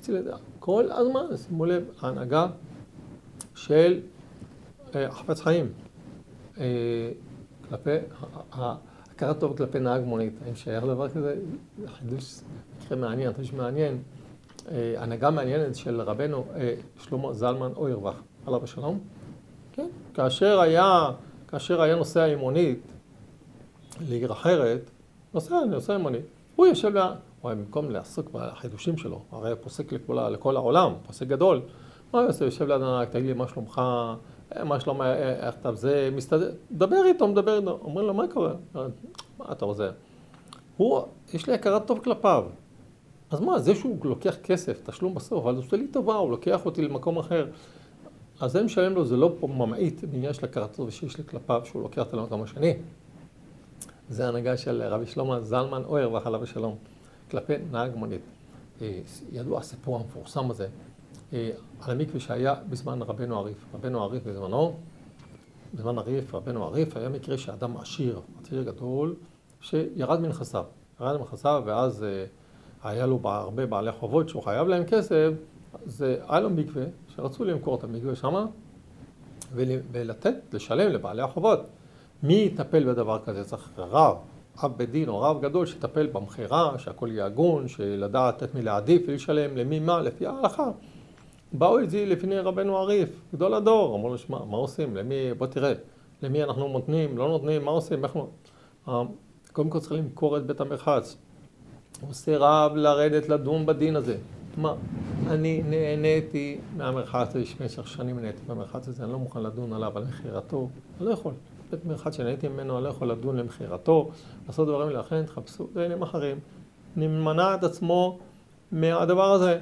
הציל את זה. כל הזמן, שימו לב, ההנהגה של החפץ חיים, כלפי, הכרת טוב כלפי נהג מונית, האם שייך דבר כזה? חידוש מקרה מעניין, חידוש מעניין. הנהגה מעניינת של רבנו שלמה זלמן אוירבך, עליו השלום. כן, כאשר היה, כאשר היה נוסע עם מונית לעיר אחרת, נוסע, נוסע עם מונית, הוא יושב לה, הוא היה במקום לעסוק בחידושים שלו, הרי הוא פוסק לכל, לכל העולם, פוסק גדול. מה הוא עושה? יושב ליד הנהג, תגיד לי, מה שלומך? מה שלום, איך אתה זה מסתדר? דבר איתו, מדבר איתו. אומרים לו, מה קורה? מה אתה רוצה? הוא, יש לי הכרת טוב כלפיו. אז מה, זה שהוא לוקח כסף, תשלום בסוף, אבל הוא עושה לי טובה, הוא לוקח אותי למקום אחר. אז זה משלם לו, זה לא פה ממעיט בעניין של הכרת טוב שיש לי כלפיו, שהוא לוקח אותי למקום השני. זה ההנהגה של רבי שלמה זלמן אוירבך עליו השלום, כלפי נהג מונית. ידוע הסיפור המפורסם הזה, על המקווה שהיה בזמן רבנו עריף. רבנו עריף בזמנו, בזמן עריף, רבנו עריף, היה מקרה שאדם עשיר, עשיר גדול, שירד מנכסיו. ירד מנכסיו, ואז היה לו הרבה בעלי חובות שהוא חייב להם כסף, אז היה לו מקווה, שרצו למכור את המקווה שמה, ולתת, לשלם לבעלי החובות. מי יטפל בדבר כזה? צריך רב, אב בית דין או רב גדול שיטפל במכירה, שהכל יהיה הגון, שלדעת את מי להעדיף ולשלם, למי מה, לפי ההלכה. באו את זה לפני רבנו עריף, גדול הדור, אמרו לו, שמה, מה עושים? למי, בוא תראה, למי אנחנו נותנים, לא נותנים, מה עושים? אנחנו... קודם כל צריך למכור את בית המרחץ. הוא סירב לרדת לדון בדין הזה. מה? אני נהניתי מהמרחץ הזה, במשך שנים נהניתי מהמרחץ הזה, אני לא מוכן לדון עליו, על מחירתו, אני לא יכול. בית מרחץ שנהניתי ממנו, אני לא יכול לדון למחירתו, לעשות דברים לאחרים, תחפשו דברים אחרים. נמנע את עצמו מהדבר הזה.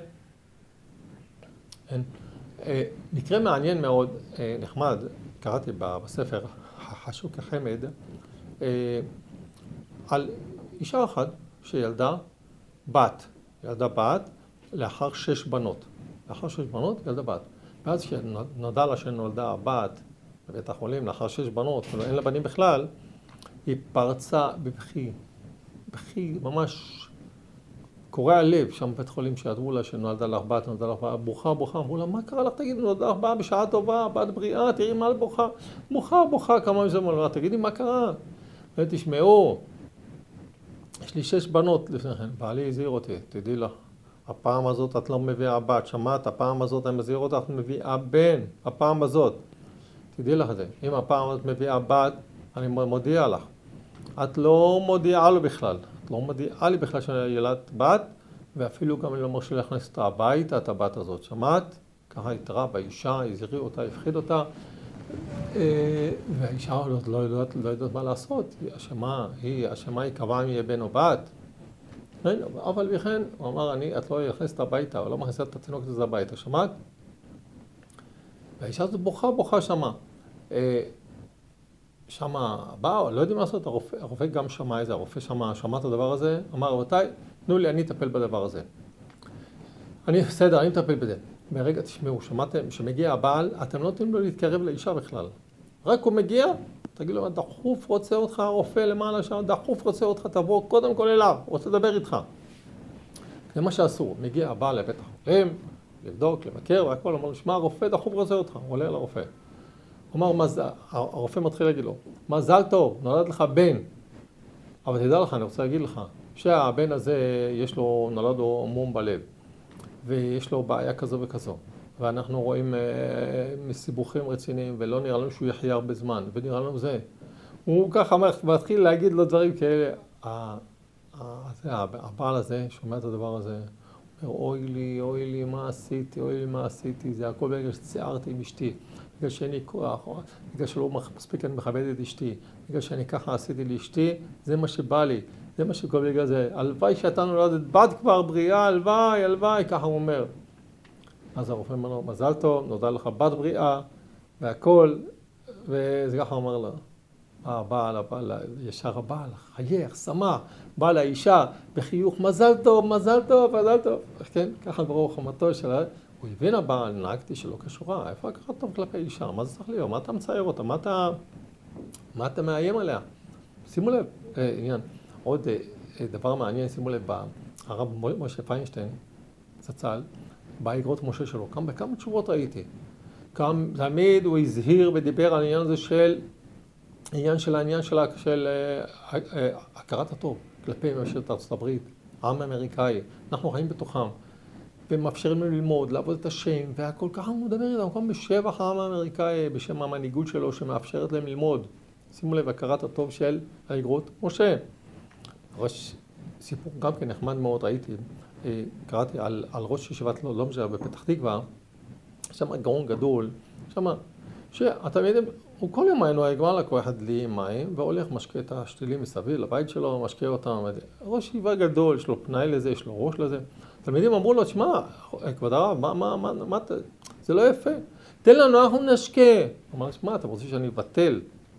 מקרה מעניין מאוד, נחמד, קראתי בספר חשוק החמד, על אישה אחת שילדה בת, ילדה בת לאחר שש בנות. לאחר שש בנות ילדה בת. ואז כשנודע לה שנולדה הבת בבית החולים לאחר שש בנות, אין לה בנים בכלל, היא פרצה בבכי, בכי ממש קורע לב שם בבית חולים שידעו לה שנולדה לך בת, נולדה לך בת, בוכה, בוכה, אמרו לה, מה קרה לך? תגידי, נולדה לך בת בשעה טובה, בת בריאה, תראי מה בוכה, בוכה, בוכה, כמה מזה אמרו לה, תגידי, מה קרה? ותשמעו, יש לי שש בנות לפני כן, בעלי הזהיר אותי, תדעי לך, הפעם הזאת את לא מביאה בת, שמעת, הפעם הזאת אני מזהיר אותך, את מביאה בן, הפעם הזאת. תדעי לך את זה, אם הפעם את מביאה בת, אני מודיע לך. את לא מודיעה לו בכלל, את לא מודיעה לי בכלל שאני ילדת בת, ואפילו גם אני לא מרשה להכניס אותה הביתה, את הבת הזאת. שמעת? ככה התראה באישה, הזהירי אותה, הפחיד אותה, והאישה הזאת לא יודעת, לא יודעת מה לעשות, היא אשמה, היא אשמה, היא קבעה אם יהיה בן או בת. אבל בכן, הוא אמר, אני, את לא יכנסת הביתה, או לא מכניסה את התינוקת הזה הביתה, שמעת? והאישה הזאת בוכה, בוכה שמה. שמה, בא, לא יודעים מה לעשות, הרופא, הרופא גם שמע איזה, הרופא שמע, שמע את הדבר הזה, אמר, רבותיי, תנו לי, אני אטפל בדבר הזה. אני, בסדר, אני אטפל בזה. ברגע, תשמעו, שמעתם, שמגיע הבעל, אתם לא נותנים לו להתקרב לאישה בכלל. רק הוא מגיע, תגיד לו, דחוף רוצה אותך, הרופא למעלה שם, דחוף רוצה אותך, תבוא קודם כל אליו, רוצה לדבר איתך. זה מה שאסור, מגיע הבעל לבית החולים, לבדוק, לבקר, והכל, אמר לו, שמע, הרופא דחוף רוצה אותך, הוא עולה לרופא. הוא אמר, הרופא מתחיל להגיד לו, מזל טוב, נולד לך בן. אבל תדע לך, אני רוצה להגיד לך, שהבן הזה, יש לו, נולד לו מום בלב, ויש לו בעיה כזו וכזו. ואנחנו רואים אה, מסיבוכים רציניים, ולא נראה לנו שהוא יחיה הרבה זמן, ונראה לנו זה. הוא ככה מתחיל להגיד לו דברים כאלה. הבעל הזה, שומע את הדבר הזה, אומר, אוי לי, אוי לי, מה עשיתי, אוי לי, מה עשיתי, זה הכל בגלל שצערתי עם אשתי. בגלל שאני כוח, בגלל שלא מספיק אני מכבד את אשתי, בגלל שאני ככה עשיתי לאשתי, זה מה שבא לי, זה מה שקורה בגלל זה. הלוואי שאתה נולדת בת כבר בריאה, הלוואי, הלוואי, ככה הוא אומר. אז הרופא אומר לו, מזל טוב, נולדה לך בת בריאה, והכל, וזה ככה אומר לו. הבעל, הבעל, ישר הבעל, חייך, שמח, בא לאישה בחיוך, מזל טוב, מזל טוב, מזל טוב. כן, ככה ברור חמתו שלה. הוא הבין הבעל, נהגתי שלא קשורה, איפה ככה טוב כלפי אישה? מה זה צריך להיות? מה אתה מצייר אותה? מה אתה, מה אתה מאיים עליה? שימו לב, אה, עניין, עוד אה, דבר מעניין, שימו לב, הרב משה פיינשטיין, זצ"ל, באגרות משה שלו. כאן בכמה תשובות ראיתי. כאן תמיד הוא הזהיר ודיבר על העניין הזה של, העניין של העניין של, של uh, uh, הכרת הטוב כלפי ממשלת ארצות הברית, העם האמריקאי. אנחנו חיים בתוכם, ומאפשרים לנו ללמוד, לעבוד את השם, והכל ככה הוא מדבר איתם, כאן בשבח העם האמריקאי, בשם המנהיגות שלו שמאפשרת להם ללמוד. שימו לב, הכרת הטוב של האגרות משה. ראש, סיפור גם כן נחמד מאוד, ראיתי, קראתי על, על ראש ישיבת לומז'ה בפתח תקווה, שם גאון גדול, שם, שאתם יודעים, הוא כל יום היינו הגמר לקוח דלי עם מים, והולך משקה את השתילים מסביב לבית שלו, משקה אותם, ראש ישיבה גדול, יש לו פנאי לזה, יש לו ראש לזה. תלמידים אמרו לו, תשמע, כבוד הרב, מה, מה, מה, מה, זה לא יפה. תן לנו, אנחנו נשקה. הוא אמר, תשמע, אתה רוצה שאני אבטל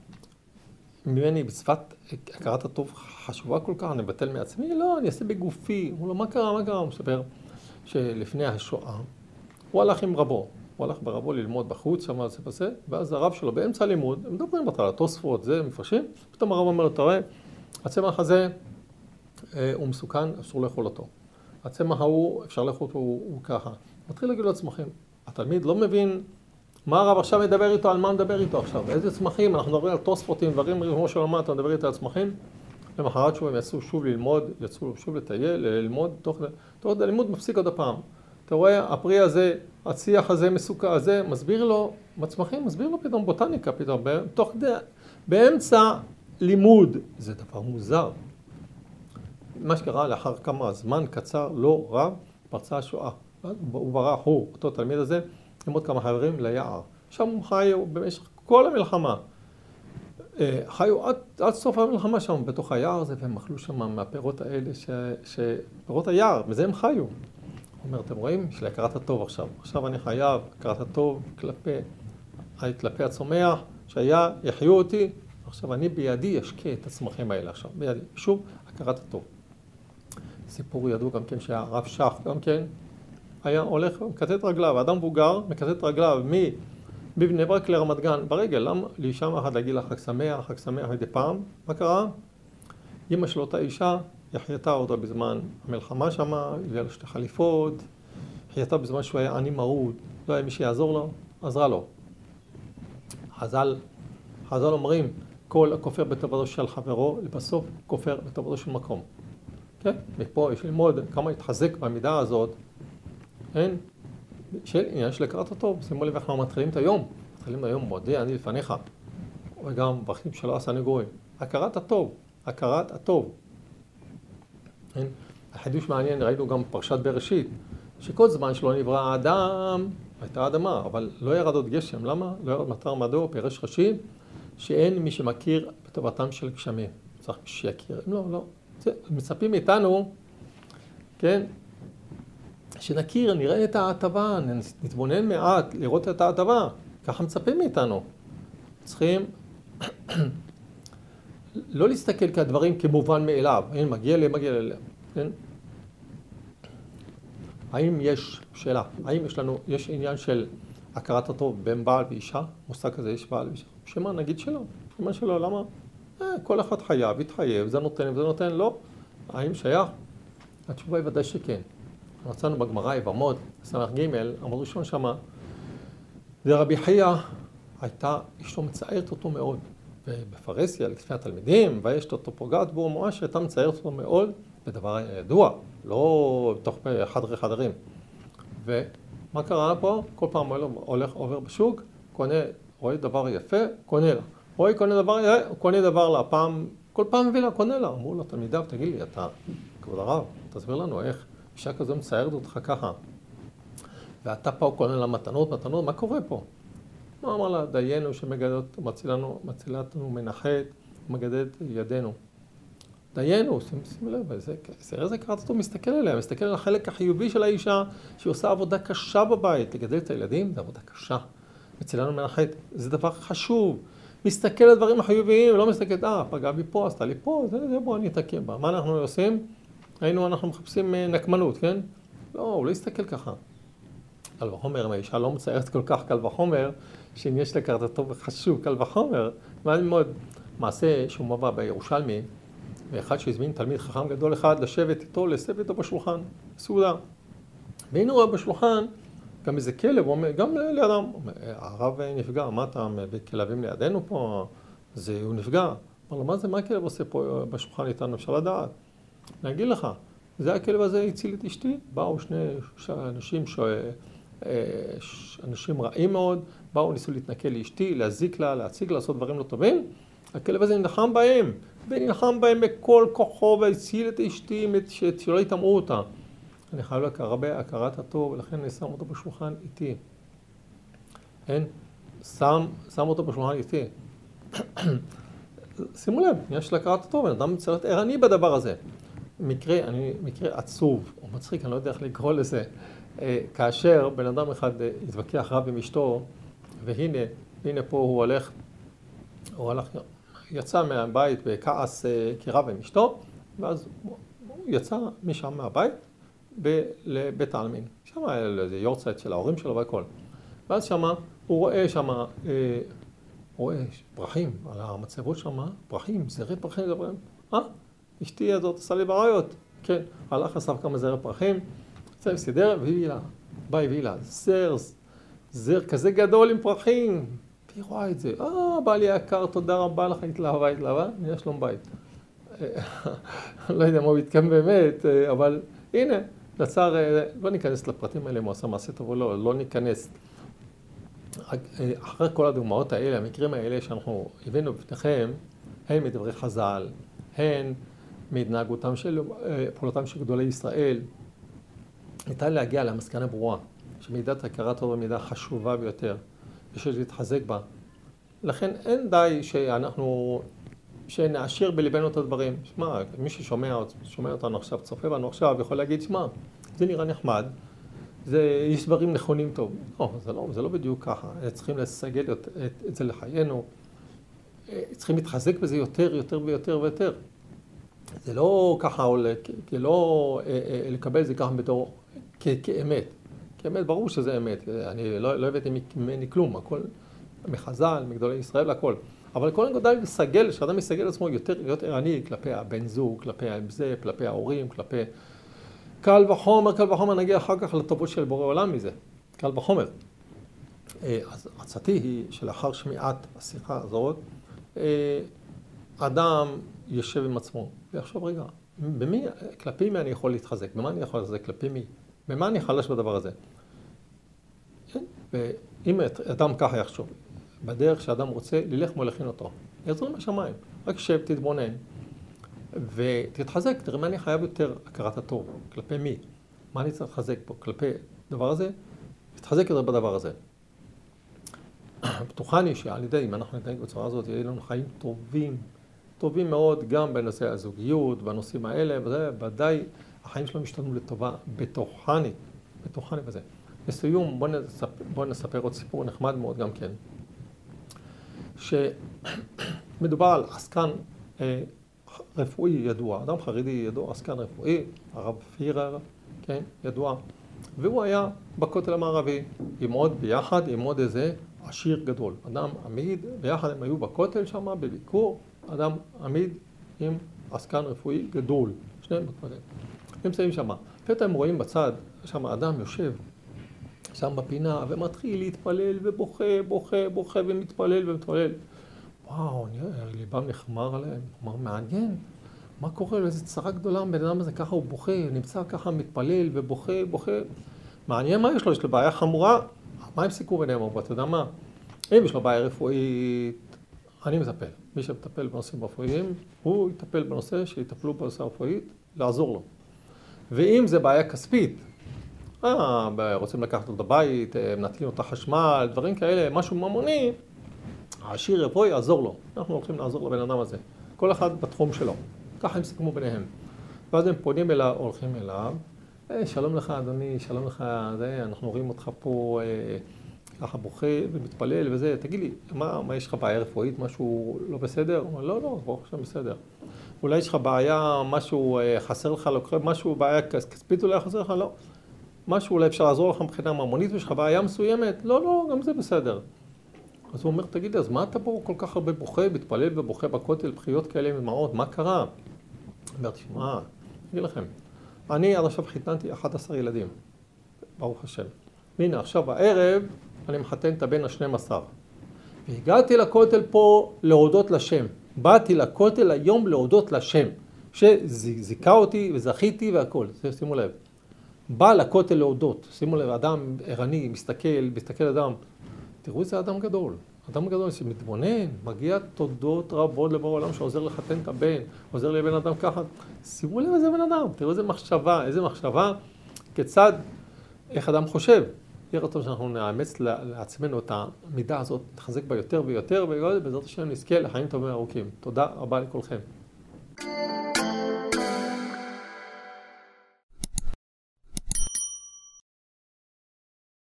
ממני בשפת הכרת הטוב חשובה כל כך, אני אבטל מעצמי? לא, אני אעשה בגופי. הוא לא, מה קרה, מה קרה? הוא מספר שלפני השואה, הוא הלך עם רבו. הוא הלך ברבו ללמוד בחוץ, שם זה וזה, ואז הרב שלו באמצע הלימוד, הם מדברים בתחילה, תוספות, זה, מפרשים, פתאום הרב אומר לו, תראה, הצמח הזה הוא מסוכן, אסור לאכול אותו. הצמח ההוא, אפשר לאכול אותו, הוא, הוא ככה. מתחיל להגיד לו צמחים. התלמיד לא מבין מה הרב עכשיו מדבר איתו, על מה מדבר איתו עכשיו, איזה צמחים, אנחנו מדברים על תוספותים, דברים כמו שלמה, אתה מדבר איתו על צמחים. למחרת שוב הם יצאו שוב ללמוד, יצאו שוב לטייל, ללמוד, תוך כדי הלימוד מפסיק עוד הפעם. אתה רואה, הפרי הזה, הציח הזה, מסוכן הזה, מסביר לו, מצמחים, מסביר לו פתאום בוטניקה, פתאום, תוך כדי, באמצע לימוד, זה דבר מוזר. מה שקרה לאחר כמה זמן קצר, לא רב, פרצה השואה. הוא ברח, הוא, אותו תלמיד הזה, עם עוד כמה חברים ליער. שם הם חיו במשך כל המלחמה. חיו עד, עד סוף המלחמה שם, בתוך היער הזה, והם אכלו שם מהפירות האלה, ש, ש, פירות היער, וזה הם חיו. הוא אומר, אתם רואים? יש לי הכרת הטוב עכשיו. עכשיו אני חייב, הכרת הטוב כלפי, כלפי הצומח, שהיה, יחיו אותי. עכשיו אני בידי אשקה את הצמחים האלה עכשיו, בידי. שוב, הכרת הטוב. סיפור ידוע גם כן שהרב שך גם כן היה הולך, מקטט רגליו, האדם מבוגר, מקטט רגליו מבני ברק לרמת גן ברגל. למה? לאישה אחת להגיד לה חג שמח, חג שמח מדי פעם. מה קרה? אמא של אותה אישה, היא חייתה אותה בזמן המלחמה שמה, הביאה לו שתי חליפות, חייתה בזמן שהוא היה עני מרוד, לא היה מי שיעזור לו, עזרה לו. חז"ל, חז"ל אומרים, כל הכופר בטובתו של חברו, לבסוף כופר בטובתו של מקום. כן? מפה יש ללמוד כמה התחזק במידה הזאת, אין? של עניין של הכרת הטוב. שימו לב איך אנחנו מתחילים את היום. מתחילים היום, מודה אני לפניך. וגם ברכים שלא עשה נגורים. הכרת הטוב, הכרת הטוב. אין? החידוש מעניין, ראינו גם פרשת בראשית, שכל זמן שלא נברא האדם, הייתה אדמה, אבל לא ירד עוד גשם. למה? לא ירד מטר מדור, פרש ראשי, שאין מי שמכיר בטובתם של גשמים. צריך מי שיכיר. לא, לא. זה, מצפים מאיתנו, כן? שנכיר, נראה את ההטבה, נתבונן מעט, לראות את ההטבה. ככה מצפים מאיתנו. צריכים לא להסתכל כדברים כמובן מאליו. אין, מגיע לי, מגיע לי. כן? האם יש, שאלה, האם יש לנו, יש עניין של הכרת הטוב בין בעל ואישה? מושג כזה, יש בעל ואישה. שמה, נגיד שלא. שמה שלא, למה? אה, כל אחד חייב, יתחייב, זה נותן, זה נותן, לא. האם שייך? התשובה היא ודאי שכן. מצאנו בגמרא יבמות, סמך ג' עמוד ראשון שמה, ורבי חייא הייתה, אשתו מצערת אותו מאוד, ובפרהסיה, לפני התלמידים, ויש אותו פוגעת בו, ממש הייתה מצערת אותו מאוד, בדבר ידוע, לא בתוך חדרי חדרים. ומה קרה פה? כל פעם הולך עובר בשוק, קונה, רואה דבר יפה, קונה לה. רואה קונה דבר יפה, קונה דבר לה, פעם, כל פעם מביא לה, קונה לה. אמרו לה, תלמידיו, תגיד לי, אתה, כבוד הרב, תסביר לנו איך אישה כזו מציירת אותך ככה. ואתה פה קונה לה מתנות, מתנות, מה קורה פה? מה אמר לה, דיינו שמגדות, מצילנו, מצילתנו מנחת, מגדד ידינו. דיינו, שימו לב, איזה קראת אותו מסתכל עליה, מסתכל על החלק החיובי של האישה, שהיא עושה עבודה קשה בבית, לגדל את הילדים, זה עבודה קשה. מצילנו מנחת, זה דבר חשוב. מסתכל על דברים החיוביים, לא מסתכל, אה, פגע בי פה, עשתה לי פה, זה, זה בוא אני אתעכב בה. מה אנחנו עושים? היינו, אנחנו מחפשים נקמנות, כן? לא, הוא לא יסתכל ככה. קל וחומר, אם האישה לא מציירת כל כך קל וחומר, שאם יש לכרת הטוב וחשוב, קל וחומר, מה ללמוד? מעשה שהוא מובא בירושלמי, ואחד שהזמין תלמיד חכם גדול אחד לשבת איתו, לשבת איתו בשולחן, סעודה. והנה רואה בשולחן גם איזה כלב, גם לידם, הרב נפגע, מה אתה בכלבים לידינו פה? זה, הוא נפגע. אמר לו, מה זה, מה הכלב עושה פה בשולחן איתנו? אפשר לדעת. אני אגיד לך, זה הכלב הזה הציל את אשתי, באו שני אנשים, ש... אנשים רעים מאוד, באו ניסו להתנכל לאשתי, להזיק לה, להציג לה, לעשות דברים לא טובים. הכלב הזה נלחם בהם, ונלחם בהם בכל כוחו, והציל את אשתי, שלא יטמעו אותה. אני חייב לה הרבה הכרת הטוב, ולכן אני שם אותו בשולחן איתי. כן? שם, שם אותו בשולחן איתי. שימו לב, יש לה הכרת הטוב, אני אדם צריך להיות ערני בדבר הזה. מקרה, אני, מקרה עצוב, או מצחיק, אני לא יודע איך לקרוא לזה, כאשר בן אדם אחד התווכח רב עם אשתו, והנה, הנה פה הוא הולך, הוא הלך, יצא מהבית בכעס כרב עם אשתו, ואז הוא יצא משם מהבית לבית העלמין. שם היה איזה יורצייט של ההורים שלו והכל. ואז שם הוא רואה שם, רואה פרחים על המצבות שם, פרחים, זרי פרחים, זרי פרחים. אה? אשתי הזאת עשה לי בעיות. כן, הלך אסף כמה זרי פרחים, יצא וסידר, והביא לה, בא הביא לה, זר, זר כזה גדול עם פרחים. והיא רואה את זה, אה, בא לי יקר, תודה רבה לך, התלהבה, התלהבה, נהיה שלום בית. לא יודע מה הוא התקם באמת, אבל הנה, לצער, לא ניכנס לפרטים האלה אם הוא עשה מעשה טוב או לא, לא ניכנס. אחרי כל הדוגמאות האלה, המקרים האלה שאנחנו הבאנו בפניכם, הן מדברי חז"ל, הן מהתנהגותם של פעולתם של גדולי ישראל, ניתן להגיע למסקנה ברורה, שמידת הכרת הטוב במידה חשובה ביותר, ושש להתחזק בה. לכן אין די שאנחנו, שנעשיר בליבנו את הדברים. שמע, מי ששומע שומע אותנו עכשיו, צופה בנו עכשיו, יכול להגיד, שמע, זה נראה נחמד, זה, יש דברים נכונים טוב. לא, זה לא, זה לא בדיוק ככה. צריכים לסגל את, את, את זה לחיינו. צריכים להתחזק בזה יותר, יותר ויותר ויותר. זה לא ככה, או כי לא לקבל את זה ככה בתור, כ, כאמת. כאמת, ברור שזה אמת. אני לא, לא הבאתי ממני כלום, הכל מחז"ל, מגדולי ישראל, הכל. אבל כל הנקודה לסגל, שאדם מסגל עצמו יותר להיות ערני כלפי הבן זוג, כלפי זה, כלפי ההורים, כלפי קל וחומר, קל וחומר, נגיע אחר כך לטובות של בורא עולם מזה. קל וחומר. אז עצתי היא שלאחר שמיעת השיחה הזאת, אדם יושב עם עצמו ויחשוב, רגע, במי, כלפי מי אני יכול להתחזק? במה אני יכול להתחזק? כלפי מי? במה אני חלש בדבר הזה? ואם אדם ככה יחשוב, בדרך שאדם רוצה, ללך מולכין אותו. יעזרו מהשמיים. רק שב, תתבונן, ותתחזק. תראה מה אני חייב יותר הכרת הטוב. כלפי מי? מה אני צריך לחזק פה? כלפי הדבר הזה? תתחזק יותר בדבר הזה. בטוחני שעל ידי, אם אנחנו נתנהג בצורה הזאת, יהיו לנו חיים טובים, טובים מאוד, גם בנושא הזוגיות, בנושאים האלה, וזה, ודאי, החיים שלנו השתנו לטובה, בטוחני, בטוחני בזה. לסיום, בואו נספר, בוא נספר עוד סיפור נחמד מאוד גם כן. שמדובר על עסקן אה, רפואי ידוע, אדם חרדי ידוע, עסקן רפואי, הרב פירר, כן, ידוע. והוא היה בכותל המערבי, עם עוד ביחד, עם עוד איזה עשיר גדול. אדם עמיד, ביחד הם היו בכותל שם, בביקור, אדם עמיד עם עסקן רפואי גדול. שניהם בכותל. הם נמצאים שם. פתאום הם רואים בצד, שם אדם יושב, שם בפינה, ומתחיל להתפלל, ובוכה, בוכה, בוכה, ומתפלל, ומתפלל. וואו, ליבם נחמר עליהם. אמר, מעניין, מה קורה לו? איזו צרה גדולה, בן אדם הזה ככה הוא בוכה, נמצא ככה מתפלל, ובוכה, בוכה. מעניין מה יש לו? יש לו בעיה חמורה? מה הם סיכו ביניהם? אבל אתה יודע מה? אם יש לו בעיה רפואית, אני מטפל. מי שמטפל בנושאים רפואיים, הוא יטפל בנושא, שיטפלו בנושא רפואית, לעזור לו. ואם זה בעיה כספית, אה, רוצים לקחת אותו לבית, מנתקים אותה חשמל, דברים כאלה, משהו ממוני, העשיר יבוא יעזור לו. אנחנו הולכים לעזור לבן אדם הזה. כל אחד בתחום שלו. ככה הם סיכמו ביניהם. ואז הם פונים אליו, הולכים אליו. אה, שלום לך אדוני, שלום לך, זה, אנחנו רואים אותך פה אה, ככה בוכה ומתפלל וזה. תגיד לי, מה, מה יש לך בעיה רפואית, משהו לא בסדר? הוא אומר, לא, לא, ברוך השם בסדר. אולי יש לך בעיה, משהו אה, חסר לך, משהו, בעיה כספית אולי חסר לך? לא. משהו אולי אפשר לעזור לך מבחינה ממונית, ויש לך בעיה מסוימת? לא, לא, גם זה בסדר. אז הוא אומר, תגיד לי, אז מה אתה פה כל כך הרבה בוכה, מתפלל ובוכה בכותל, בחיות כאלה עם דמעות, מה קרה? הוא אומר, תשמע, אני אגיד לכם, אני עד עכשיו חיתנתי אחד עשר ילדים. ברוך השם. הנה, עכשיו בערב אני מחתן את הבן ה-שנים עשר. והגעתי לכותל פה להודות לשם. באתי לכותל היום להודות לשם, שזיכה אותי וזכיתי והכל. שימו לב. בא לכותל להודות. שימו לב, אדם ערני, מסתכל, מסתכל אדם. תראו איזה אדם גדול. אדם גדול שמתבונן, מגיע תודות רבות לבורא עולם שעוזר לחתן את הבן, עוזר לבן אדם ככה. שימו לב איזה בן אדם, תראו איזה מחשבה, איזה מחשבה, כיצד, איך אדם חושב. יהיה רצון שאנחנו נאמץ לעצמנו את המידה הזאת, נחזק בה יותר ויותר, ובעזרת השם נזכה לחיים טובים וארוכים. תודה רבה לכולכם.